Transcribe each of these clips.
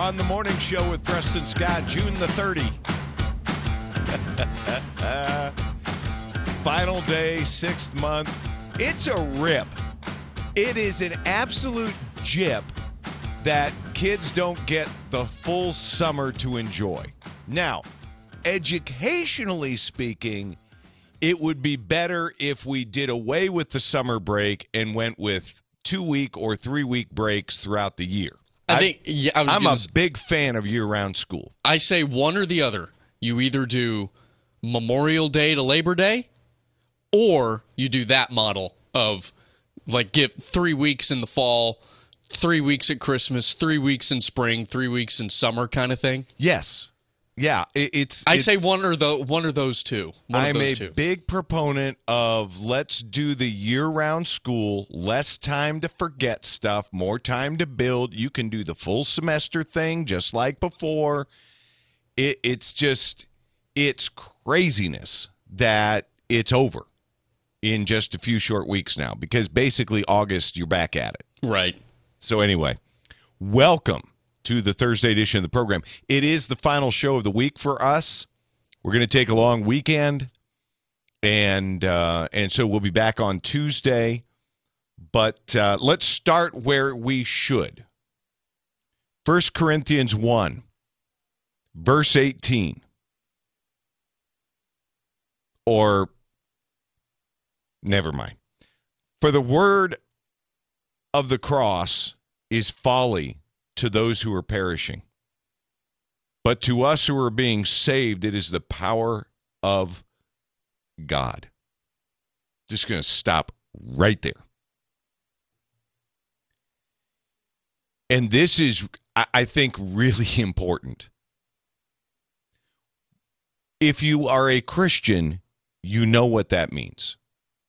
on the morning show with Preston Scott, June the 30. Final day, 6th month. It's a rip. It is an absolute jip that kids don't get the full summer to enjoy. Now, educationally speaking, it would be better if we did away with the summer break and went with 2-week or 3-week breaks throughout the year. I'm a big fan of year-round school. I say one or the other. You either do Memorial Day to Labor Day, or you do that model of like give 3 weeks in the fall, 3 weeks at Christmas, 3 weeks in spring, 3 weeks in summer kind of thing. Yes. Yeah, I say one or those two. I'm a big proponent of let's do the year-round school, less time to forget stuff, more time to build. You can do the full semester thing just like before. It's craziness that it's over in just a few short weeks now, because basically August you're back at it. Right. So anyway, welcome to the Thursday edition of the program. It is the final show of the week for us. We're going to take a long weekend, and so we'll be back on Tuesday. But let's start where we should. 1 Corinthians 1, verse 18. Or, never mind. For the word of the cross is folly to those who are perishing, but to us who are being saved, it is the power of God. Just going to stop right there. And this is, I think, really important. If you are a Christian, you know what that means.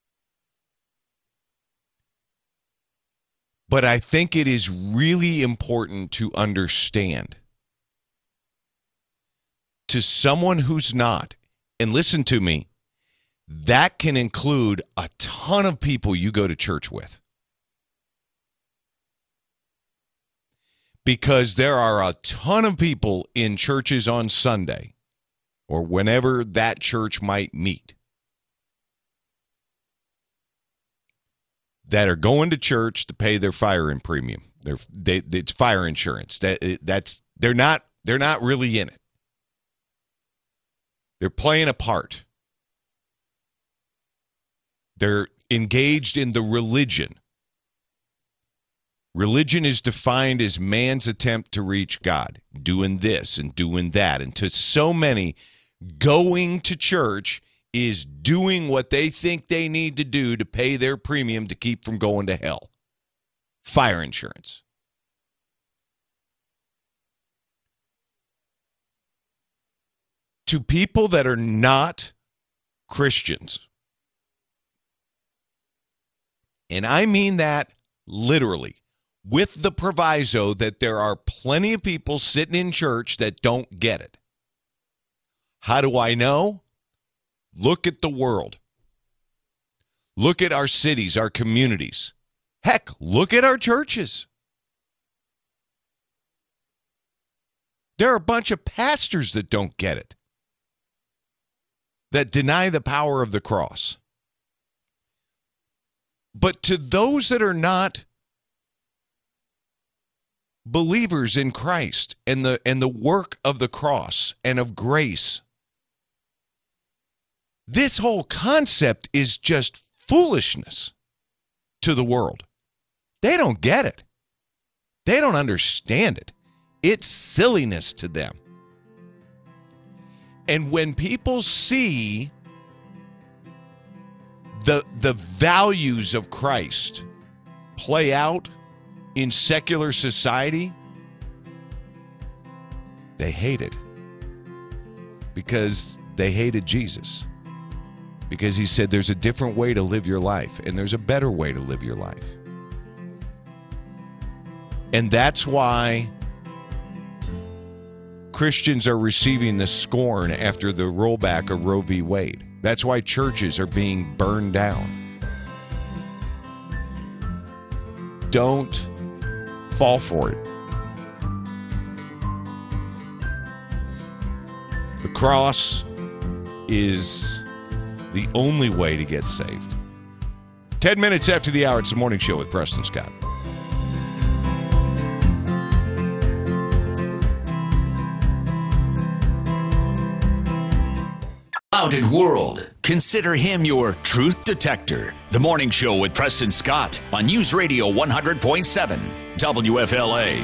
But I think it is really important to understand, to someone who's not, and listen to me, that can include a ton of people you go to church with. Because there are a ton of people in churches on Sunday, or whenever that church might meet, that are going to church to pay their fire and premium. It's fire insurance. They're not really in it. They're playing a part. They're engaged in the religion. Religion is defined as man's attempt to reach God, doing this and doing that. And to so many, going to church is doing what they think they need to do to pay their premium to keep from going to hell. Fire insurance. To people that are not Christians, and I mean that literally, with the proviso that there are plenty of people sitting in church that don't get it. How do I know? Look at the world. Look at our cities, our communities. Heck, look at our churches. There are a bunch of pastors that don't get it, that deny the power of the cross. But to those that are not believers in Christ and the work of the cross and of grace, this whole concept is just foolishness to the world. They don't get it. They don't understand it. It's silliness to them. And when people see the values of Christ play out in secular society, they hate it. Because they hated Jesus. Because he said there's a different way to live your life, and there's a better way to live your life. And that's why Christians are receiving the scorn after the rollback of Roe v. Wade. That's why churches are being burned down. Don't fall for it. The cross is the only way to get saved. 10 minutes after the hour, it's the morning show with Preston Scott. Clouded world. Consider him your truth detector. The morning show with Preston Scott on News Radio 100.7 WFLA.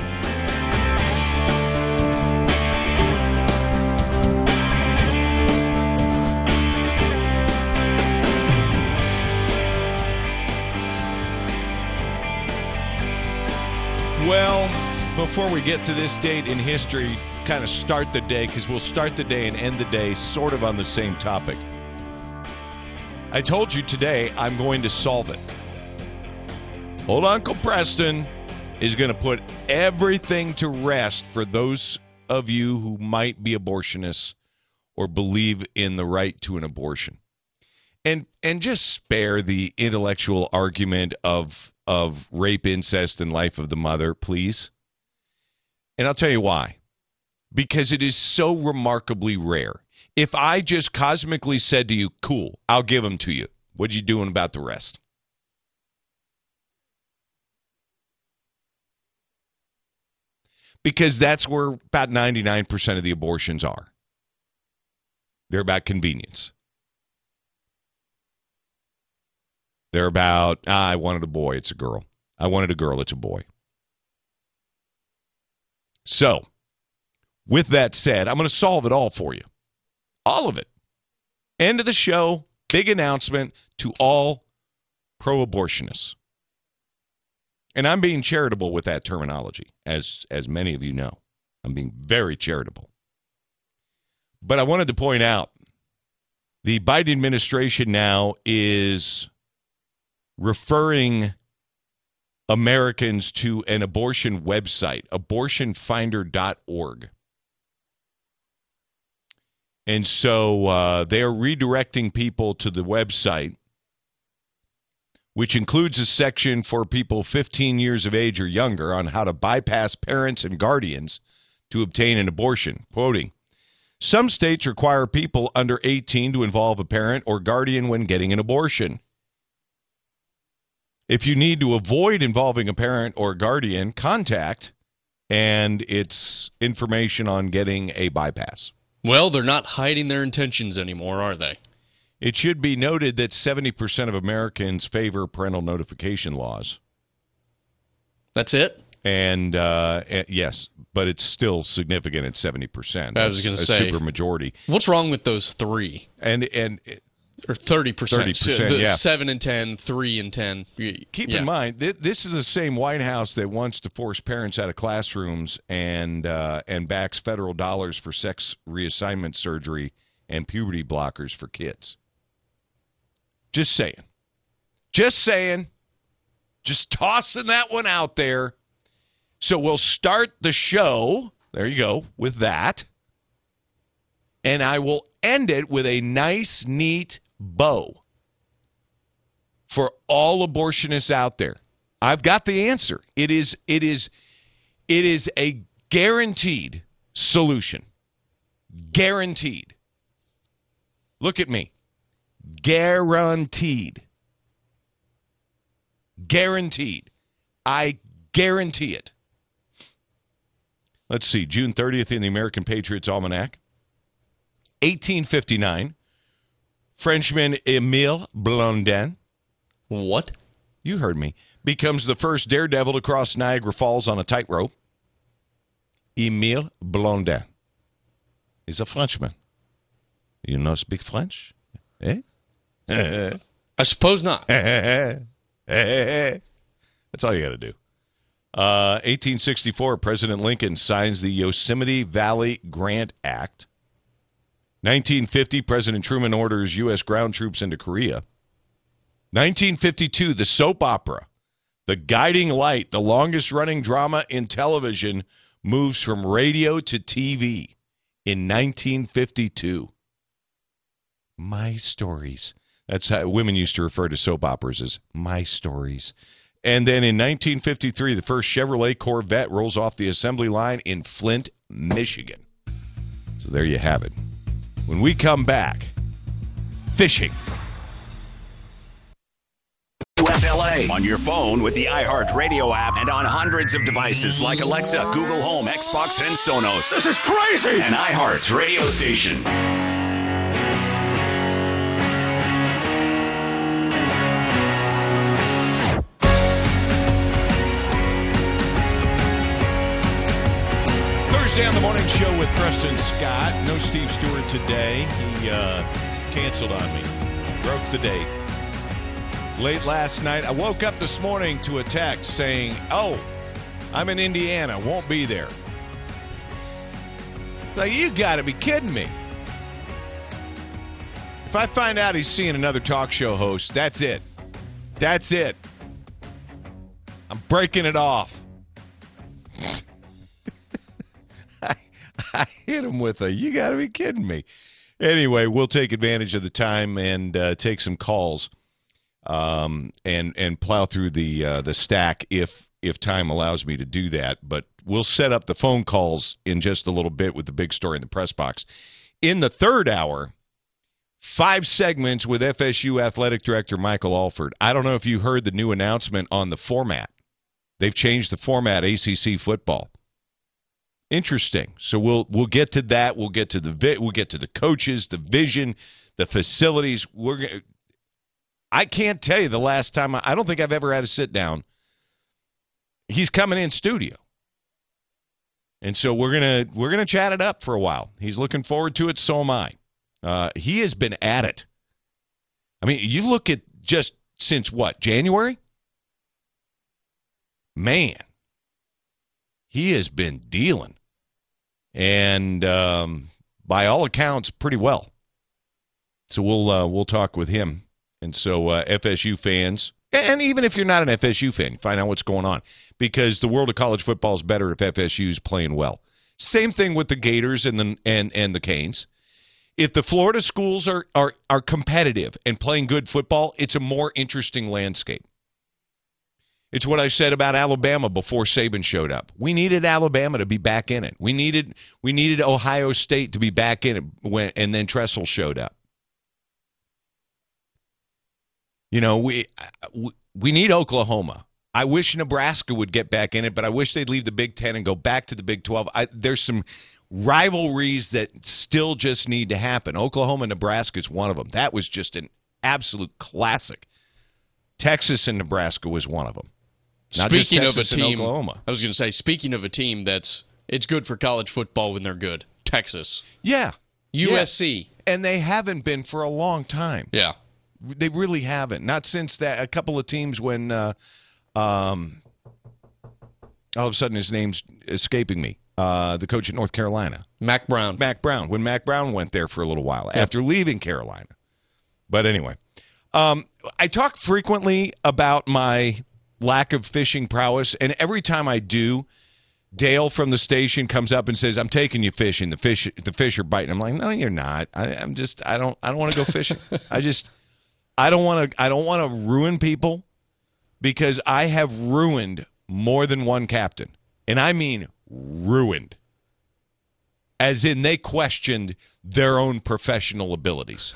Well, before we get to this date in history, kind of start the day, because we'll start the day and end the day sort of on the same topic. I told you today I'm going to solve it. Old Uncle Preston is going to put everything to rest for those of you who might be abortionists or believe in the right to an abortion. And just spare the intellectual argument of rape, incest, and life of the mother, please. And I'll tell you why. Because it is so remarkably rare. If I just cosmically said to you, cool, I'll give them to you, what you doing about the rest? Because that's where about 99% of the abortions are. They're about convenience. They're about, I wanted a boy, it's a girl. I wanted a girl, it's a boy. So, with that said, I'm going to solve it all for you. All of it. End of the show, big announcement to all pro-abortionists. And I'm being charitable with that terminology, as many of you know. I'm being very charitable. But I wanted to point out, the Biden administration now is referring Americans to an abortion website, abortionfinder.org. And so they are redirecting people to the website, which includes a section for people 15 years of age or younger on how to bypass parents and guardians to obtain an abortion. Quoting, some states require people under 18 to involve a parent or guardian when getting an abortion. If you need to avoid involving a parent or guardian, contact, and it's information on getting a bypass. Well, they're not hiding their intentions anymore, are they? It should be noted that 70% of Americans favor parental notification laws. That's it? And yes, but it's still significant at 70%. I was going to say. A super majority. What's wrong with those three? Or 30%. 30%, yeah. 7 and 10, 3 and 10. Keep in mind, this is the same White House that wants to force parents out of classrooms and backs federal dollars for sex reassignment surgery and puberty blockers for kids. Just saying. Just saying. Just tossing that one out there. So we'll start the show, there you go, with that. And I will end it with a nice, neat bow for all abortionists out there. I've got the answer. It is a guaranteed solution. Guaranteed. Look at me. Guaranteed. Guaranteed. I guarantee it. Let's see. June 30th in the American Patriots Almanac. 1859. Frenchman Émile Blondin. What? You heard me. Becomes the first daredevil to cross Niagara Falls on a tightrope. Émile Blondin is a Frenchman. You know speak French? Eh? I suppose not. That's all you got to do. 1864, President Lincoln signs the Yosemite Valley Grant Act. 1950, President Truman orders U.S. ground troops into Korea. 1952, the soap opera, The Guiding Light, the longest-running drama in television, moves from radio to TV in 1952. My stories. That's how women used to refer to soap operas, as my stories. And then in 1953, the first Chevrolet Corvette rolls off the assembly line in Flint, Michigan. So there you have it. When we come back, fishing. WFLA on your phone with the iHeartRadio app and on hundreds of devices like Alexa, Google Home, Xbox, and Sonos. This is crazy! An iHeart radio station. Thursday on the morning show with Preston Scott. No Steve Stewart today. He canceled on me. Broke the date. Late last night, I woke up this morning to a text saying, "Oh, I'm in Indiana. Won't be there." Like, you got to be kidding me. If I find out he's seeing another talk show host, that's it. That's it. I'm breaking it off. I hit him with a, you got to be kidding me. Anyway, we'll take advantage of the time and take some calls and plow through the stack if time allows me to do that. But we'll set up the phone calls in just a little bit with the big story in the press box. In the third hour, 5 segments with FSU Athletic Director Michael Alford. I don't know if you heard the new announcement on the format. They've changed the format, ACC football. Interesting. So we'll get to that. We'll get to the coaches, the vision, the facilities. I can't tell you the last time. I don't think I've ever had a sit down. He's coming in studio, and so we're gonna chat it up for a while. He's looking forward to it. So am I. He has been at it. I mean, you look at just since what, January? Man, he has been dealing. And by all accounts, pretty well. So we'll talk with him. And so FSU fans, and even if you're not an FSU fan, find out what's going on. Because the world of college football is better if FSU's playing well. Same thing with the Gators and the Canes. If the Florida schools are competitive and playing good football, it's a more interesting landscape. It's what I said about Alabama before Saban showed up. We needed Alabama to be back in it. We needed Ohio State to be back in it and then Tressel showed up. You know, we need Oklahoma. I wish Nebraska would get back in it, but I wish they'd leave the Big Ten and go back to the Big 12. There's some rivalries that still just need to happen. Oklahoma and Nebraska is one of them. That was just an absolute classic. Texas and Nebraska was one of them. Not speaking just Texas of a team, and Oklahoma. I was going to say, speaking of a team it's good for college football when they're good. Texas. Yeah. USC. Yeah. And they haven't been for a long time. Yeah. They really haven't. Not since that a couple of teams when all of a sudden his name's escaping me. The coach at North Carolina. Mack Brown. When Mack Brown went there for a little while after leaving Carolina. But anyway, I talk frequently about my lack of fishing prowess, and every time I do, Dale from the station comes up and says, "I'm taking you fishing. The fish are biting." I'm like, "No, you're not. I don't want to go fishing. I don't want to ruin people because I have ruined more than one captain, and I mean ruined, as in they questioned their own professional abilities."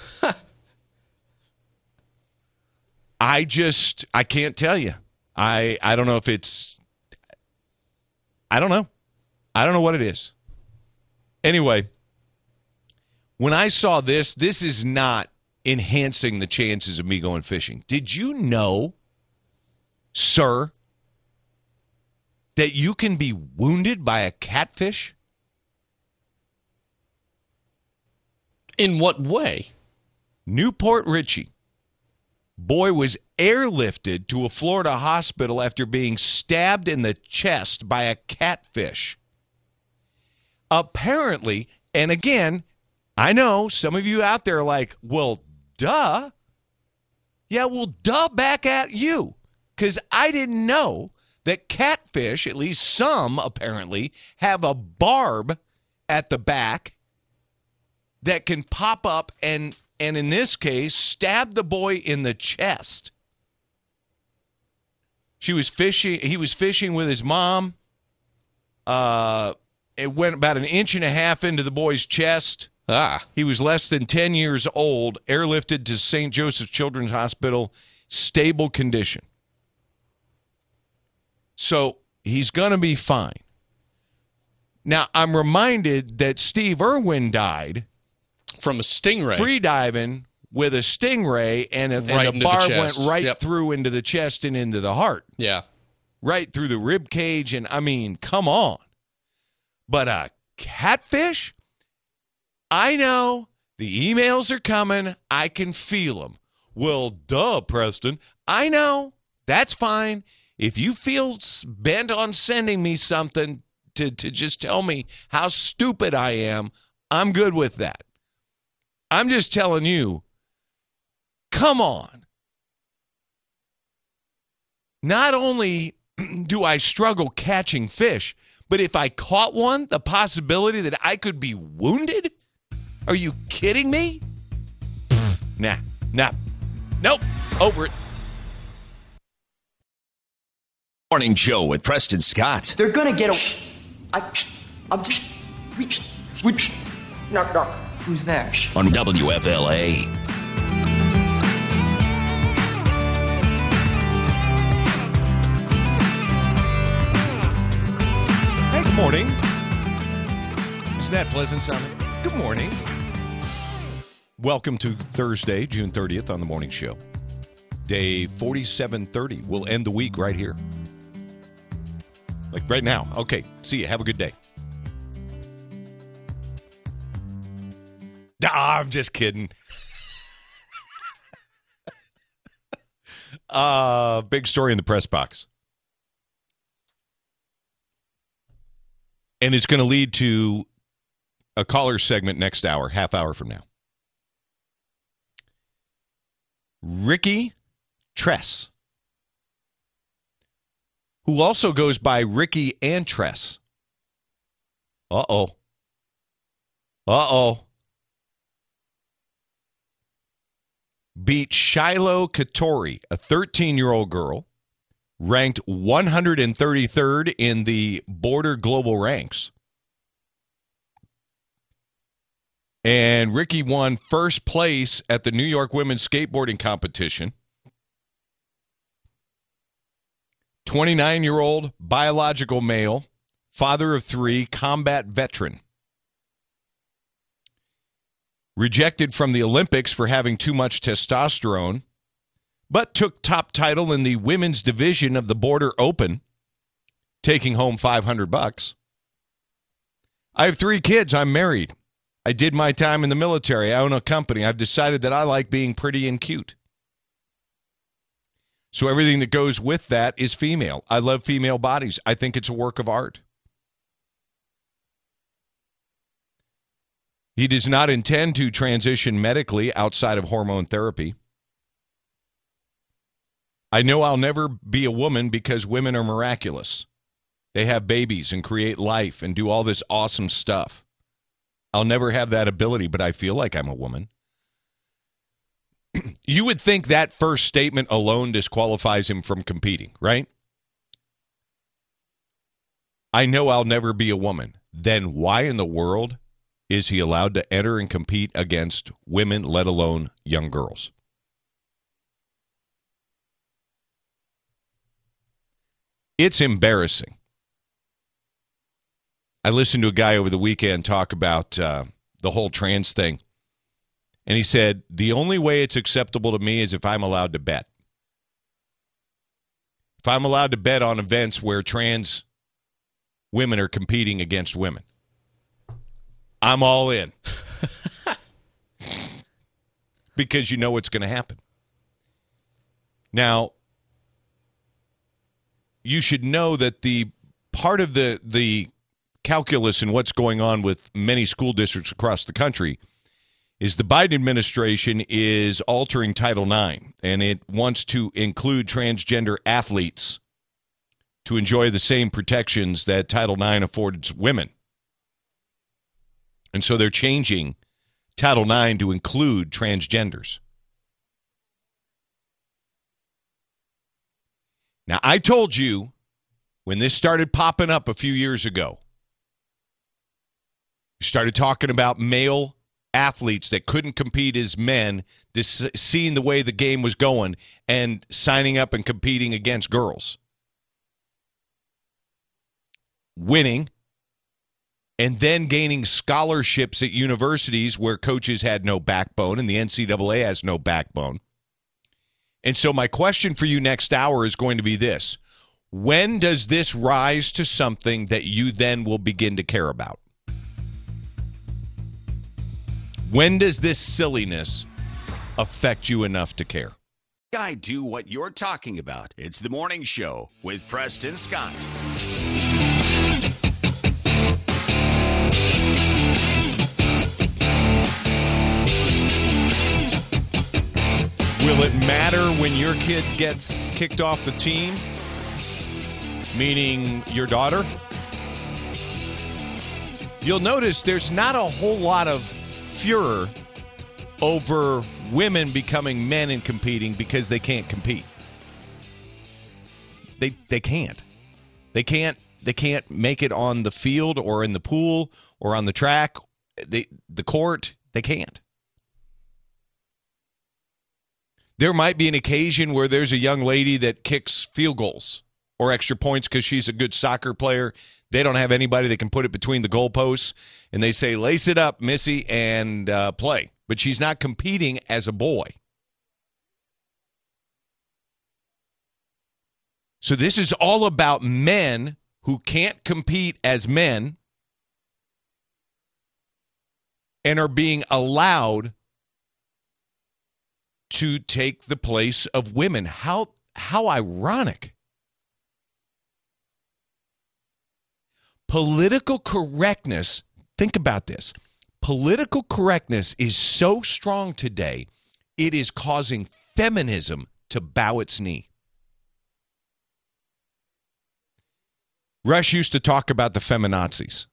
I can't tell you. I don't know if it's, I don't know. I don't know what it is. Anyway, when I saw this is not enhancing the chances of me going fishing. Did you know, sir, that you can be wounded by a catfish? In what way? Newport Richie. Boy was airlifted to a Florida hospital after being stabbed in the chest by a catfish. Apparently, and again, I know some of you out there are like, well, duh. Yeah, well, duh back at you. Because I didn't know that catfish, at least some apparently, have a barb at the back that can pop up and in this case, stabbed the boy in the chest. He was fishing with his mom. It went about 1.5 inches into the boy's chest. He was less than 10 years old, airlifted to St. Joseph's Children's Hospital, stable condition. So he's going to be fine. Now, I'm reminded that Steve Irwin died from a stingray. Free diving with a stingray, and the barb went right through into the chest and into the heart. Yeah. Right through the rib cage, and I mean, come on. But a catfish? I know. The emails are coming. I can feel them. Well, duh, Preston. I know. That's fine. If you feel bent on sending me something to just tell me how stupid I am, I'm good with that. I'm just telling you, come on. Not only do I struggle catching fish, but if I caught one, the possibility that I could be wounded? Are you kidding me? Nah. Nope. Over it. Morning Show with Preston Scott. They're gonna get I'm just... Knock. Who's there? On WFLA. Hey, good morning. Isn't that pleasant sounding? Good morning. Welcome to Thursday, June 30th on the Morning Show. Day 4730. We'll end the week right here. Like right now. Okay, see you. Have a good day. I'm just kidding. Big story in the press box. And it's going to lead to a caller segment next hour, half hour from now. Ricky Tress, who also goes by Ricky Antress. Uh-oh. Beat Shiloh Katori, a 13-year-old girl, ranked 133rd in the Border Global Ranks. And Ricky won first place at the New York Women's Skateboarding Competition. 29-year-old biological male, father of 3, combat veteran. Rejected from the Olympics for having too much testosterone, but took top title in the women's division of the Border Open, taking home $500. I have 3 kids. I'm married. I did my time in the military. I own a company. I've decided that I like being pretty and cute. So everything that goes with that is female. I love female bodies. I think it's a work of art. He does not intend to transition medically outside of hormone therapy. I know I'll never be a woman because women are miraculous. They have babies and create life and do all this awesome stuff. I'll never have that ability, but I feel like I'm a woman. You would think that first statement alone disqualifies him from competing, right? I know I'll never be a woman. Then why in the world is he allowed to enter and compete against women, let alone young girls? It's embarrassing. I listened to a guy over the weekend talk about the whole trans thing. And he said, the only way it's acceptable to me is if I'm allowed to bet. If I'm allowed to bet on events where trans women are competing against women, I'm all in. Because you know what's going to happen. Now, you should know that the part of the calculus in what's going on with many school districts across the country is the Biden administration is altering Title IX, and it wants to include transgender athletes to enjoy the same protections that Title IX affords women. And so they're changing Title IX to include transgenders. Now, I told you when this started popping up a few years ago, we started talking about male athletes that couldn't compete as men, seeing the way the game was going and signing up and competing against girls. Winning, and then gaining scholarships at universities where coaches had no backbone and the NCAA has no backbone. And so my question for you next hour is going to be this. When does this rise to something that you then will begin to care about? When does this silliness affect you enough to care? I do what you're talking about. It's the morning show with Preston Scott. Will it matter when your kid gets kicked off the team? Meaning your daughter? You'll notice there's not a whole lot of furor over women becoming men and competing because they can't compete. They can't. They can't make it on the field or in the pool or on the track, the court. They can't. There might be an occasion where there's a young lady that kicks field goals or extra points because she's a good soccer player. They don't have anybody that can put it between the goalposts, and they say, lace it up, Missy, and play. But she's not competing as a boy. So this is all about men who can't compete as men and are being allowed to take the place of women. How ironic. Political correctness, think about this. Political correctness is so strong today, it is causing feminism to bow its knee. Rush used to talk about the feminazis.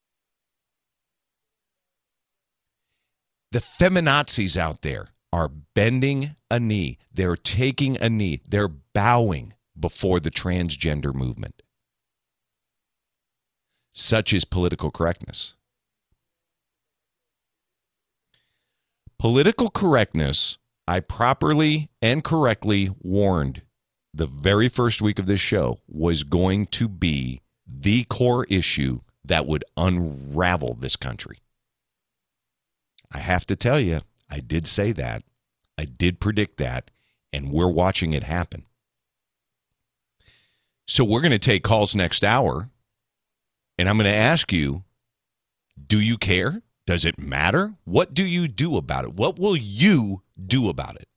The feminazis out there are bending a knee. They're taking a knee. They're bowing before the transgender movement. Such is political correctness. Political correctness, I properly and correctly warned the very first week of this show, was going to be the core issue that would unravel this country. I have to tell you, I did say that. I did predict that, and we're watching it happen. So we're going to take calls next hour, and I'm going to ask you, do you care? Does it matter? What do you do about it? What will you do about it?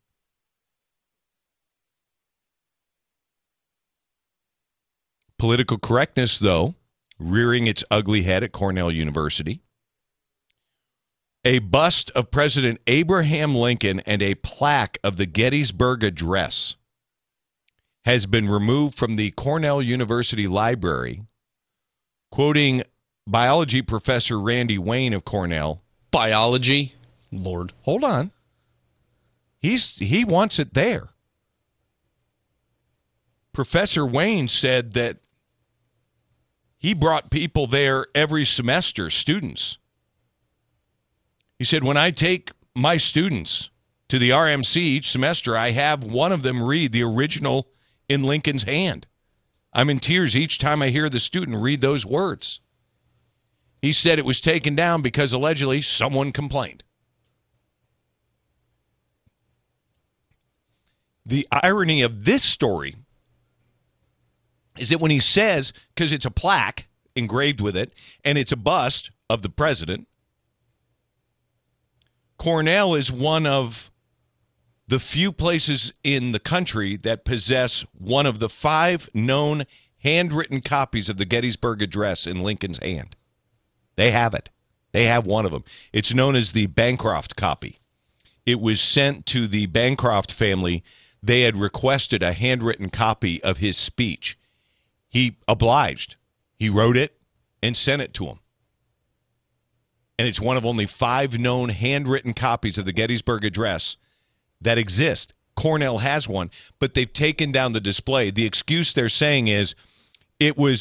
Political correctness, though, rearing its ugly head at Cornell University. A bust of President Abraham Lincoln and a plaque of the Gettysburg Address has been removed from the Cornell University Library. Quoting biology professor Randy Wayne of Cornell. Biology? Lord. Hold on. He wants it there. Professor Wayne said that he brought people there every semester, students. He said, when I take my students to the RMC each semester, I have one of them read the original in Lincoln's hand. I'm in tears each time I hear the student read those words. He said it was taken down because allegedly someone complained. The irony of this story is that when he says, because it's a plaque engraved with it, and it's a bust of the president, Cornell is one of the few places in the country that possess one of the 5 known handwritten copies of the Gettysburg Address in Lincoln's hand. They have it. They have one of them. It's known as the Bancroft copy. It was sent to the Bancroft family. They had requested a handwritten copy of his speech. He obliged. He wrote it and sent it to him. And it's one of only 5 known handwritten copies of the Gettysburg Address that exist. Cornell has one, but they've taken down the display. The excuse they're saying is it was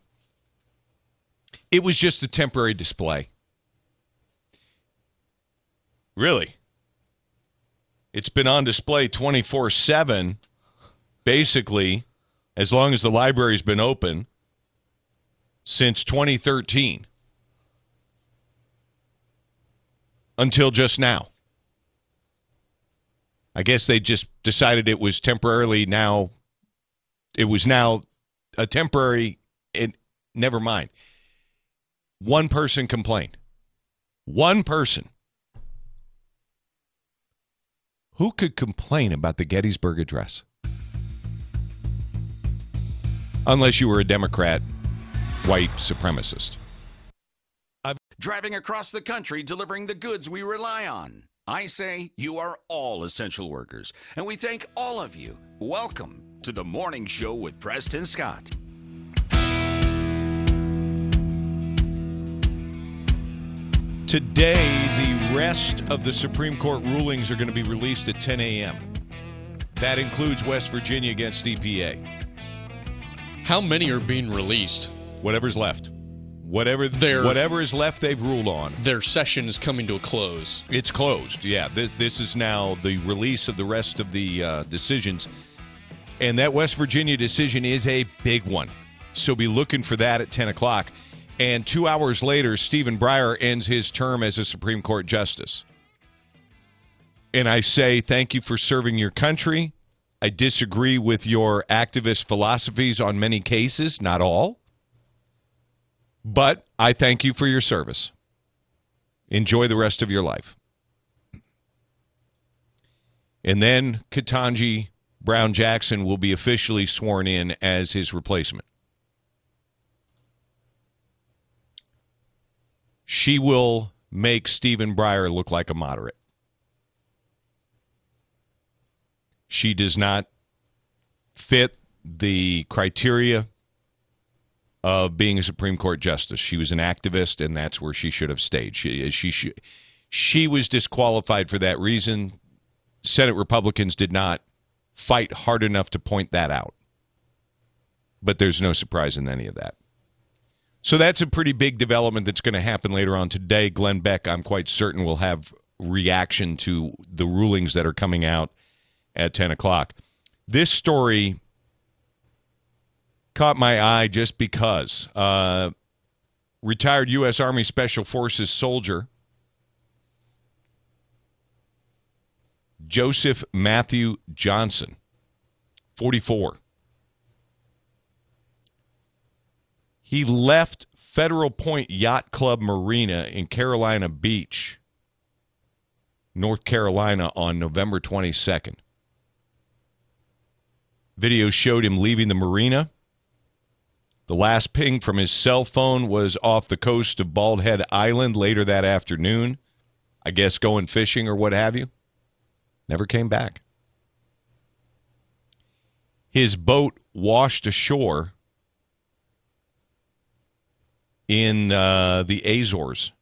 just a temporary display. Really? It's been on display 24/7, basically, as long as the library's been open, since 2013. Until just now. I guess they just decided it was temporarily now. It was now a temporary, never mind. One person complained. One person. Who could complain about the Gettysburg Address? Unless you were a Democrat, white supremacist. Driving across the country delivering the goods we rely on. I say you are all essential workers, and we thank all of you. Welcome to the Morning Show with Preston Scott. Today, the rest of the Supreme Court rulings are going to be released at 10 a.m. That includes West Virginia against EPA. How many are being released? Whatever's left. Whatever is left, they've ruled on. Their session is coming to a close. It's closed, yeah. This is now the release of the rest of the decisions. And that West Virginia decision is a big one. So be looking for that at 10 o'clock. And 2 hours later, Stephen Breyer ends his term as a Supreme Court justice. And I say thank you for serving your country. I disagree with your activist philosophies on many cases, not all. But I thank you for your service. Enjoy the rest of your life. And then Ketanji Brown Jackson will be officially sworn in as his replacement. She will make Stephen Breyer look like a moderate. She does not fit the criteria of being a Supreme Court justice. She was an activist, and that's where she should have stayed. She was disqualified for that reason. Senate Republicans did not fight hard enough to point that out. But there's no surprise in any of that. So that's a pretty big development that's going to happen later on today. Glenn Beck, I'm quite certain, will have reaction to the rulings that are coming out at 10 o'clock. This story caught my eye just because. Retired U.S. Army Special Forces soldier Joseph Matthew Johnson, 44. He left Federal Point Yacht Club Marina in Carolina Beach, North Carolina, on November 22nd. Video showed him leaving the marina. The last ping from his cell phone was off the coast of Bald Head Island later that afternoon. I guess going fishing or what have you. Never came back. His boat washed ashore in the Azores,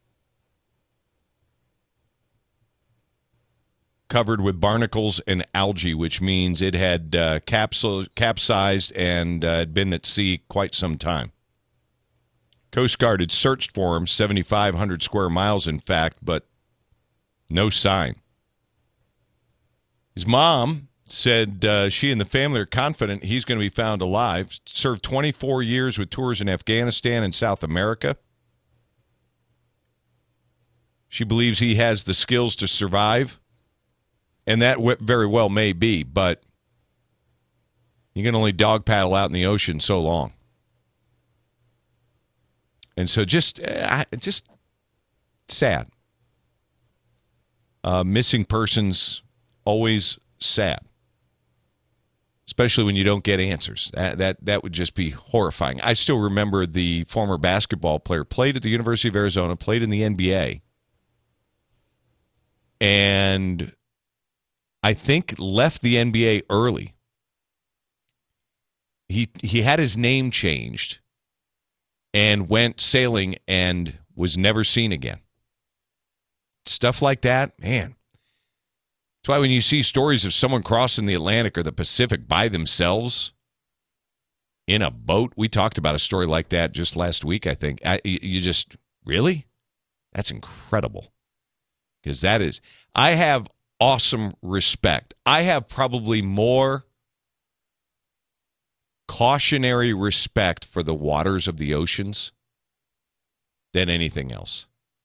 covered with barnacles and algae, which means it had capsized and had been at sea quite some time. Coast Guard had searched for him, 7,500 square miles, in fact, but no sign. His mom said she and the family are confident he's going to be found alive. Served 24 years with tours in Afghanistan and South America. She believes he has the skills to survive. And that very well may be, but you can only dog paddle out in the ocean so long. And so just sad. Missing persons, always sad. Especially when you don't get answers. That would just be horrifying. I still remember the former basketball player, played at the University of Arizona, played in the NBA, and I think left the NBA early. He had his name changed and went sailing and was never seen again. Stuff like that, man. That's why when you see stories of someone crossing the Atlantic or the Pacific by themselves in a boat, we talked about a story like that just last week, I think. You just, really? That's incredible. Because I have awesome respect. I have probably more cautionary respect for the waters of the oceans than anything else.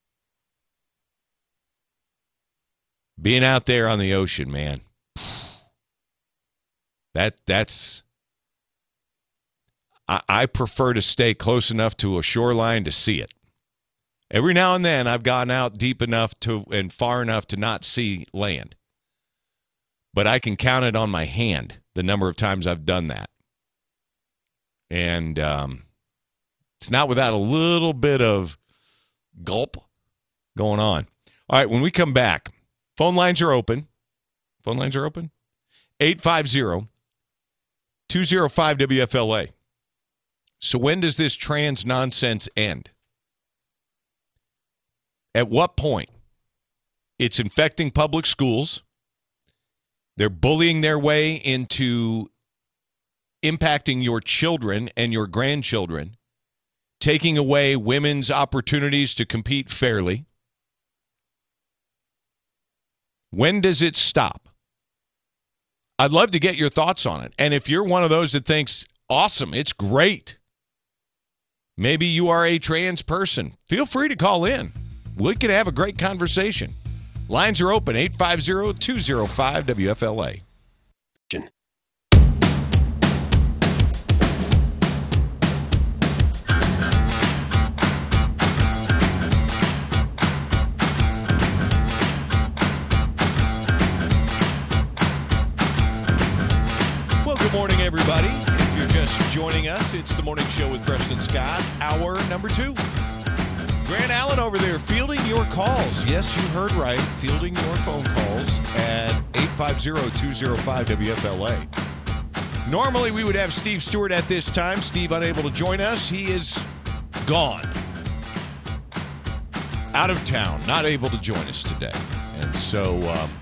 Being out there on the ocean, man, that's I prefer to stay close enough to a shoreline to see it. Every now and then I've gone out deep enough and far enough to not see land. But I can count it on my hand the number of times I've done that. And it's not without a little bit of gulp going on. All right, when we come back, phone lines are open. 850-205-WFLA. So when does this trans nonsense end? At what point? It's infecting public schools. They're bullying their way into impacting your children and your grandchildren, taking away women's opportunities to compete fairly. When does it stop? I'd love to get your thoughts on it. And if you're one of those that thinks, awesome, it's great, maybe you are a trans person, feel free to call in. We can have a great conversation. Lines are open, 850-205-WFLA. Well, good morning, everybody. If you're just joining us, it's the Morning Show with Preston Scott, hour number 2. Grant Allen over there fielding your calls. Yes, you heard right. Fielding your phone calls at 850-205-WFLA. Normally, we would have Steve Stewart at this time. Steve unable to join us. He is gone. Out of town. Not able to join us today. And so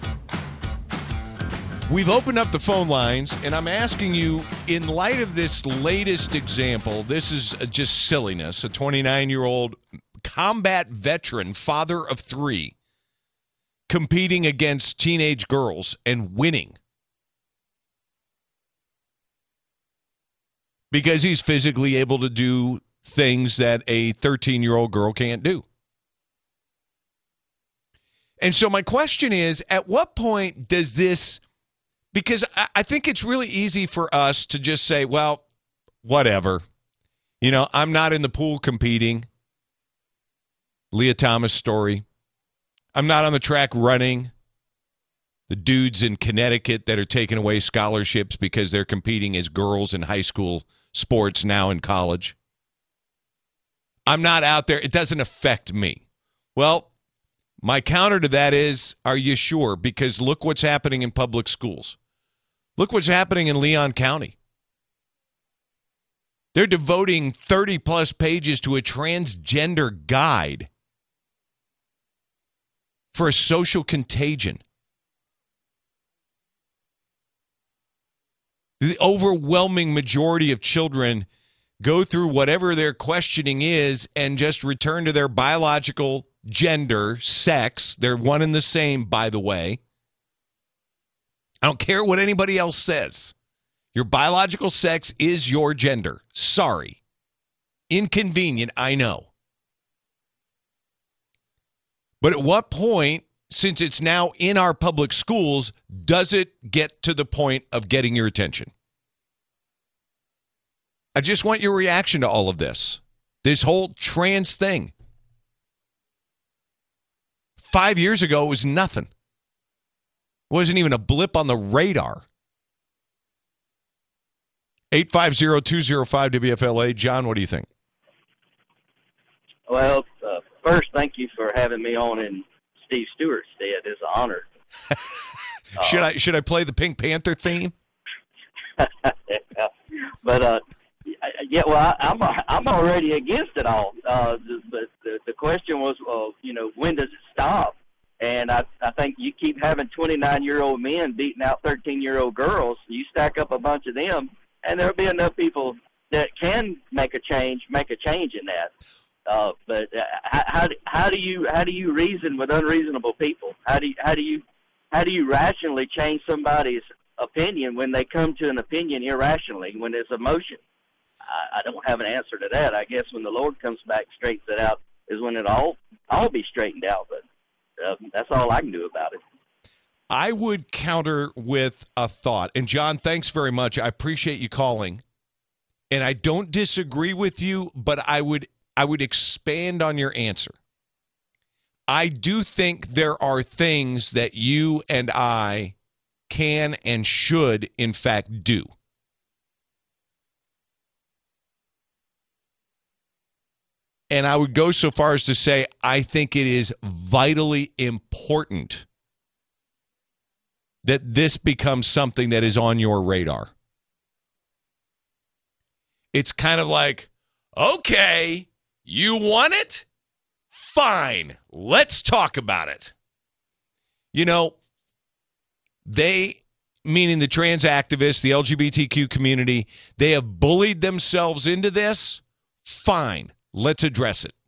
we've opened up the phone lines, and I'm asking you, in light of this latest example, this is just silliness. A 29-year-old combat veteran, father of 3, competing against teenage girls and winning because he's physically able to do things that a 13-year-old girl can't do. And so my question is, at what point does this, because I think it's really easy for us to just say, well, whatever. You know, I'm not in the pool competing. Leah Thomas story. I'm not on the track running. The dudes in Connecticut that are taking away scholarships because they're competing as girls in high school sports now in college. I'm not out there. It doesn't affect me. Well, my counter to that is, are you sure? Because look what's happening in public schools. Look what's happening in Leon County. They're devoting 30-plus pages to a transgender guide for a social contagion. The overwhelming majority of children go through whatever their questioning is and just return to their biological gender, sex. They're one and the same, by the way. I don't care what anybody else says. Your biological sex is your gender. Sorry. Inconvenient, I know. But at what point, since it's now in our public schools, does it get to the point of getting your attention? I just want your reaction to all of this. This whole trans thing. 5 years ago, it was nothing. It wasn't even a blip on the radar. 850-205-WFLA. John, what do you think? Well, first, thank you for having me on in Steve Stewart's stead. It's an honor. Should I play the Pink Panther theme? But yeah, well, I'm already against it all. The question was, when does it stop? And I think you keep having 29-year-old men beating out 13-year-old girls. You stack up a bunch of them, and there'll be enough people that can make a change in that. But how do you reason with unreasonable people? How do you rationally change somebody's opinion when they come to an opinion irrationally, when it's emotion? I don't have an answer to that. I guess when the Lord comes back, straightens it out, is when it all be straightened out. But that's all I can do about it. I would counter with a thought. And, John, thanks very much. I appreciate you calling. And I don't disagree with you, but I would expand on your answer. I do think there are things that you and I can and should, in fact, do. And I would go so far as to say I think it is vitally important that this becomes something that is on your radar. It's kind of like, okay, you want it? Fine, let's talk about it. You know, they, meaning the trans activists, the LGBTQ community, they have bullied themselves into this. Fine, let's address it.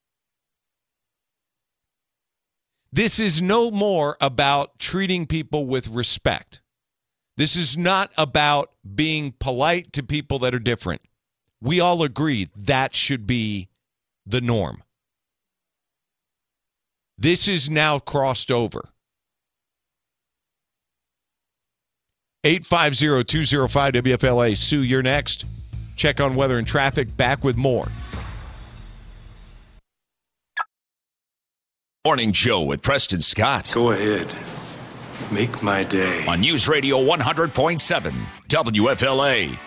This is no more about treating people with respect. This is not about being polite to people that are different. We all agree that should be the norm. This is now crossed over. 850-205-WFLA. Sue, you're next. Check on weather and traffic. Back with more. Morning Show with Preston Scott. Go ahead. Make my day. On News Radio 100.7 WFLA.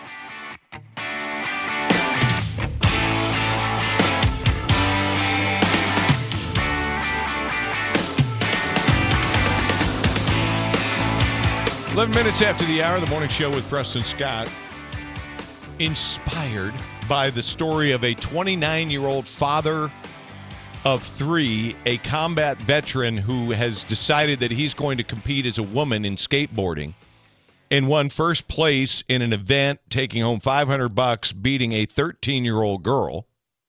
Minutes after the hour, the morning show with Preston Scott. Inspired by the story of a 29-year-old father of three, a combat veteran who has decided that he's going to compete as a woman in skateboarding and won first place in an event, taking home $500, beating a 13-year-old girl.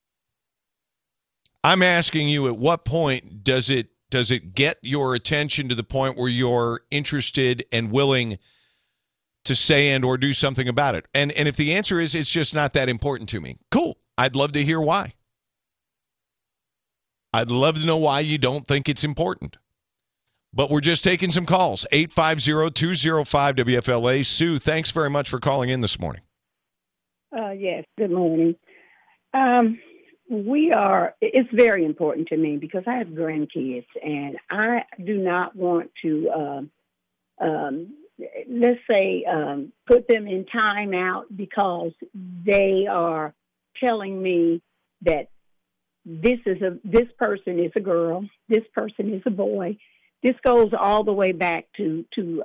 I'm asking you, at what point does it get your attention to the point where you're interested and willing to say and or do something about it? And if the answer is it's just not that important to me, cool. I'd love to hear why. I'd love to know why you don't think it's important. But we're just taking some calls. 850-205-WFLA. Sue, thanks very much for calling in this morning. Yes, good morning. It's very important to me because I have grandkids, and I do not want to, let's say, put them in timeout because they are telling me that this person is a girl, this person is a boy. This goes all the way back to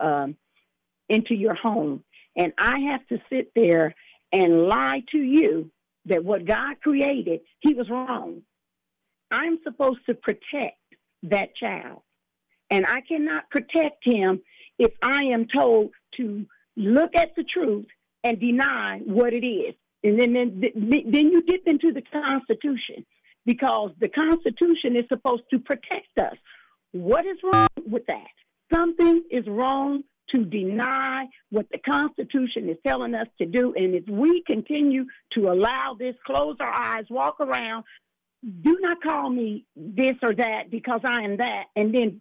into your home, and I have to sit there and lie to you that what God created, he was wrong. I'm supposed to protect that child. And I cannot protect him if I am told to look at the truth and deny what it is. And then you dip into the Constitution, because the Constitution is supposed to protect us. What is wrong with that? Something is wrong to deny what the Constitution is telling us to do. And if we continue to allow this, close our eyes, walk around, do not call me this or that because I am that. And then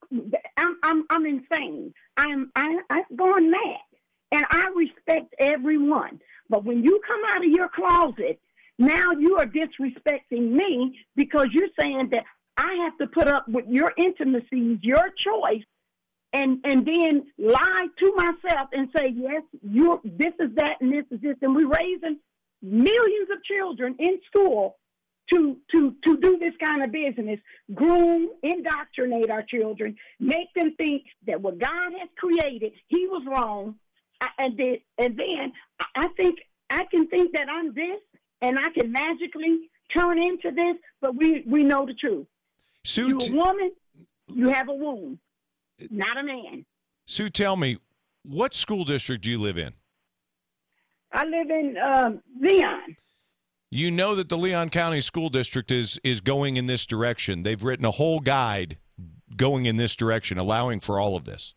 I'm insane. I'm going mad. And I respect everyone. But when you come out of your closet, now you are disrespecting me because you're saying that I have to put up with your intimacies, your choice, and then lie to myself and say, yes, this is that and this is this. And we're raising millions of children in school to do this kind of business, groom, indoctrinate our children, make them think that what God has created, he was wrong. And then I think I can think that I'm this and I can magically turn into this, but we know the truth. Sue, you're a woman, you have a womb. Not a man. Sue, tell me, what school district do you live in? I live in Leon. you know that the Leon County School District is going in this direction. They've written a whole guide going in this direction, allowing for all of this.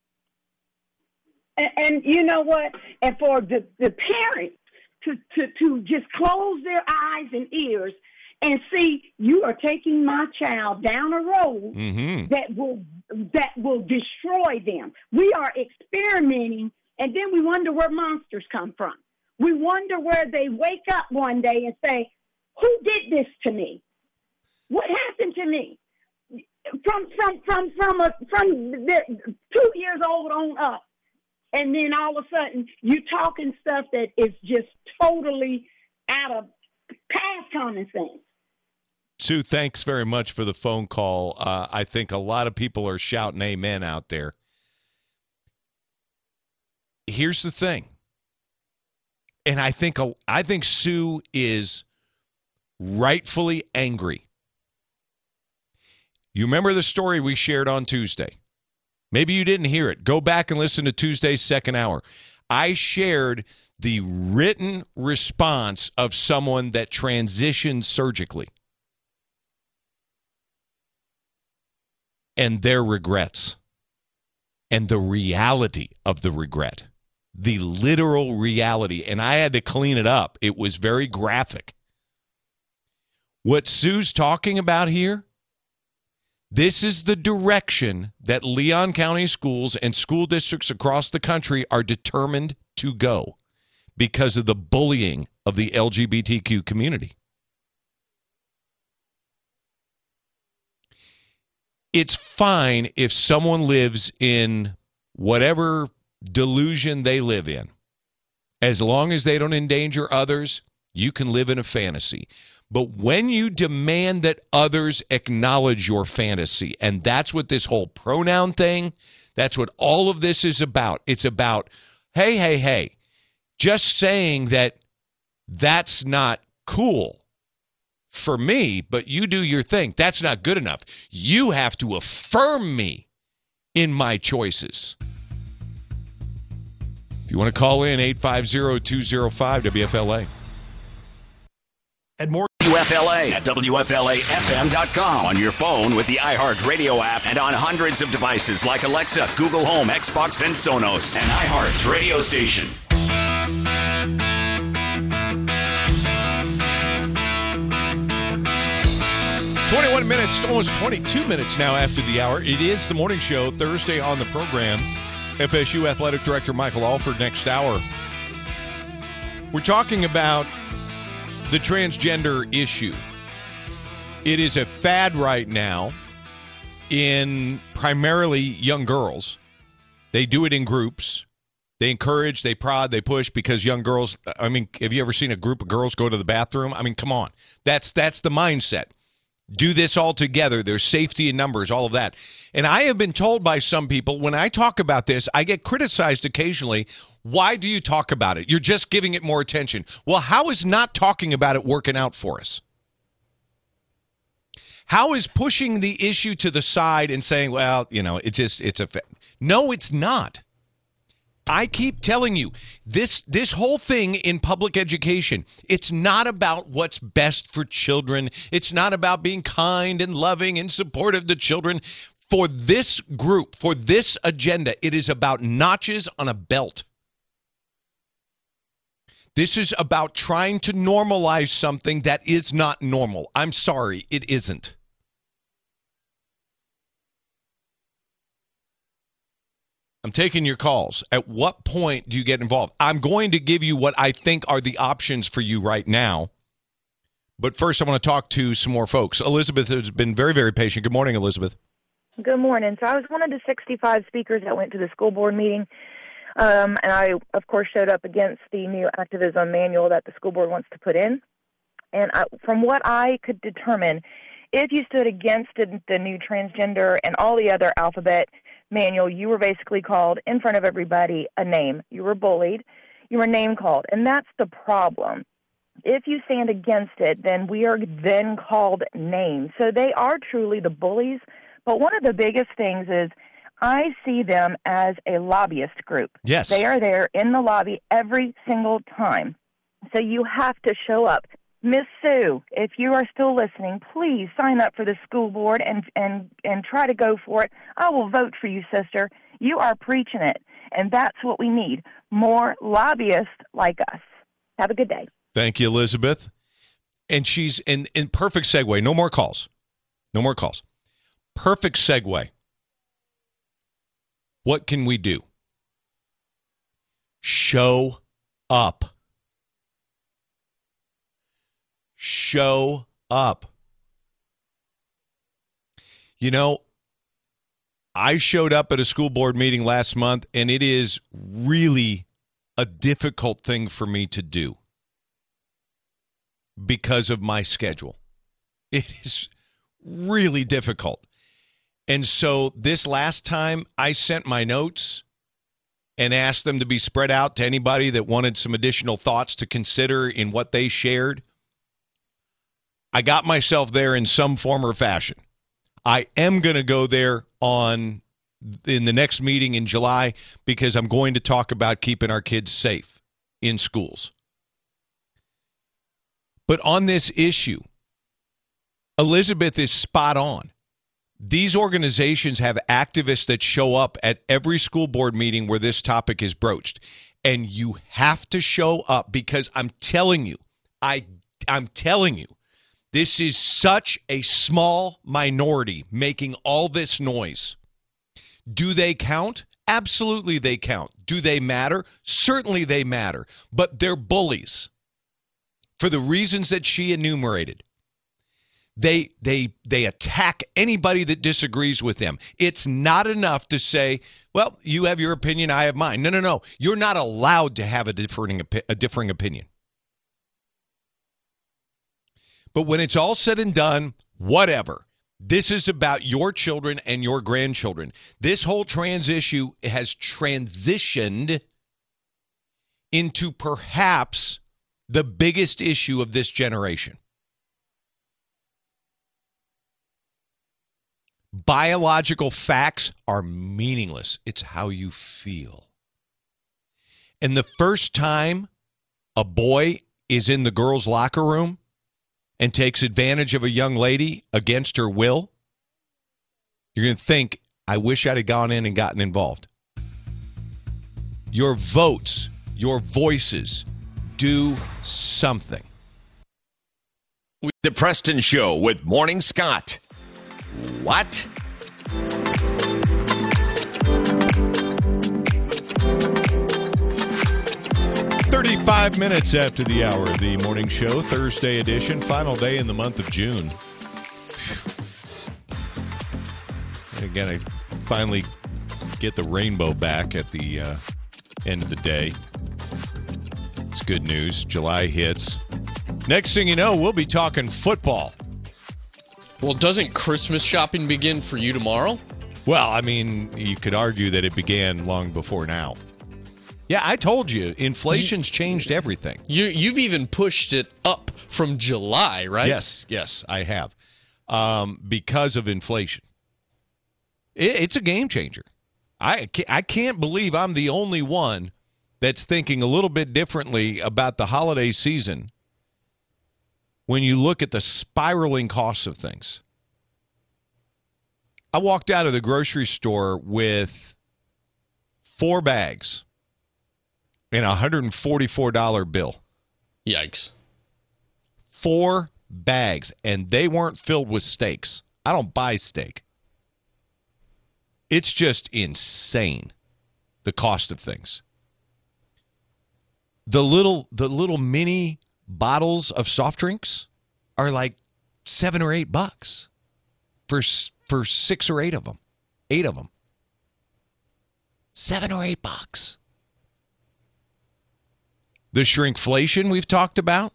And you know what? And for the parents to just close their eyes and ears and see you are taking my child down a road that will destroy them. We are experimenting, and then we wonder where monsters come from. We wonder where they wake up one day and say, "Who did this to me? What happened to me?" From the 2 years old on up. And then all of a sudden, you talking stuff that is just totally out of past common sense. Sue, thanks very much for the phone call. I think a lot of people are shouting amen out there. Here's the thing. And I think Sue is rightfully angry. You remember the story we shared on Tuesday? Maybe you didn't hear it. Go back and listen to Tuesday's second hour. I shared the written response of someone that transitioned surgically and their regrets and the reality of the regret, the literal reality. And I had to clean it up. It was very graphic. What Sue's talking about here, this is the direction that Leon County schools and school districts across the country are determined to go because of the bullying of the LGBTQ community. It's fine if someone lives in whatever delusion they live in. As long as they don't endanger others, you can live in a fantasy. But when you demand that others acknowledge your fantasy, and that's what this whole pronoun thing, that's what all of this is about. It's about, hey, just saying that that's not cool for me, but you do your thing. That's not good enough. You have to affirm me in my choices. If you want to call in, 850-205-WFLA. And more WFLA at WFLAFM.com. On your phone with the iHeartRadio app and on hundreds of devices like Alexa, Google Home, Xbox, and Sonos. And iHeart's radio station. 21 minutes, almost 22 minutes now after the hour. It is the morning show, Thursday on the program. FSU Athletic Director Michael Alford next hour. We're talking about the transgender issue. It is a fad right now in primarily young girls. They do it in groups. They encourage, they prod, they push because young girls, I mean, have you ever seen a group of girls go to the bathroom? I mean, come on. That's the mindset. Do this all together. There's safety in numbers, all of that. And I have been told by some people, when I talk about this, I get criticized occasionally. Why do you talk about it? You're just giving it more attention. Well, how is not talking about it working out for us? How is pushing the issue to the side and saying, well, you know, no, it's not. I keep telling you, this whole thing in public education, it's not about what's best for children. It's not about being kind and loving and supportive to children. For this group, for this agenda, it is about notches on a belt. This is about trying to normalize something that is not normal. I'm sorry, it isn't. I'm taking your calls. At what point do you get involved? I'm going to give you what I think are the options for you right now. But first, I want to talk to some more folks. Elizabeth has been very, very patient. Good morning, Elizabeth. Good morning. So I was one of the 65 speakers that went to the school board meeting. And I, of course, showed up against the new activism manual that the school board wants to put in. And from what I could determine, if you stood against the new transgender and all the other alphabet manual, you were basically called in front of everybody a name. You were bullied. You were name called. And that's the problem. If you stand against it, then we are then called names. So they are truly the bullies. But one of the biggest things is I see them as a lobbyist group. Yes. They are there in the lobby every single time. So you have to show up. Miss Sue, if you are still listening, please sign up for the school board and try to go for it. I will vote for you, sister. You are preaching it, and that's what we need, more lobbyists like us. Have a good day. Thank you, Elizabeth. And she's in perfect segue. No more calls. No more calls. Perfect segue. What can we do? Show up. Show up. You know, I showed up at a school board meeting last month, and it is really a difficult thing for me to do because of my schedule. It is really difficult. And so this last time, I sent my notes and asked them to be spread out to anybody that wanted some additional thoughts to consider in what they shared. I got myself there in some form or fashion. I am going to go there in the next meeting in July because I'm going to talk about keeping our kids safe in schools. But on this issue, Elizabeth is spot on. These organizations have activists that show up at every school board meeting where this topic is broached. And you have to show up because I'm telling you, I'm telling you, this is such a small minority making all this noise. Do they count? Absolutely they count. Do they matter? Certainly they matter. But they're bullies for the reasons that she enumerated. They attack anybody that disagrees with them. It's not enough to say, well, you have your opinion, I have mine. No. You're not allowed to have a differing opinion. But when it's all said and done, whatever. This is about your children and your grandchildren. This whole trans issue has transitioned into perhaps the biggest issue of this generation. Biological facts are meaningless. It's how you feel. And the first time a boy is in the girls' locker room and takes advantage of a young lady against her will, you're going to think, I wish I'd have gone in and gotten involved. Your votes, your voices, do something. The Preston Show with Morning Scott. What? 35 minutes after the hour of the morning show, Thursday edition, final day in the month of June. And again, I finally get the rainbow back at the end of the day. It's good news. July hits. Next thing you know, we'll be talking football. Well, doesn't Christmas shopping begin for you tomorrow? Well, I mean, you could argue that it began long before now. Yeah, I told you, inflation's changed everything. You've even pushed it up from July, right? Yes, I have. Because of inflation. It's a game changer. I can't believe I'm the only one that's thinking a little bit differently about the holiday season when you look at the spiraling costs of things. I walked out of the grocery store with 4 bags and a $144 bill. Yikes. 4 bags, and they weren't filled with steaks. I don't buy steak. It's just insane, the cost of things. The little mini bottles of soft drinks are like $7 or $8 for 6 or 8 of them. 8 of them. $7 or $8. The shrinkflation we've talked about.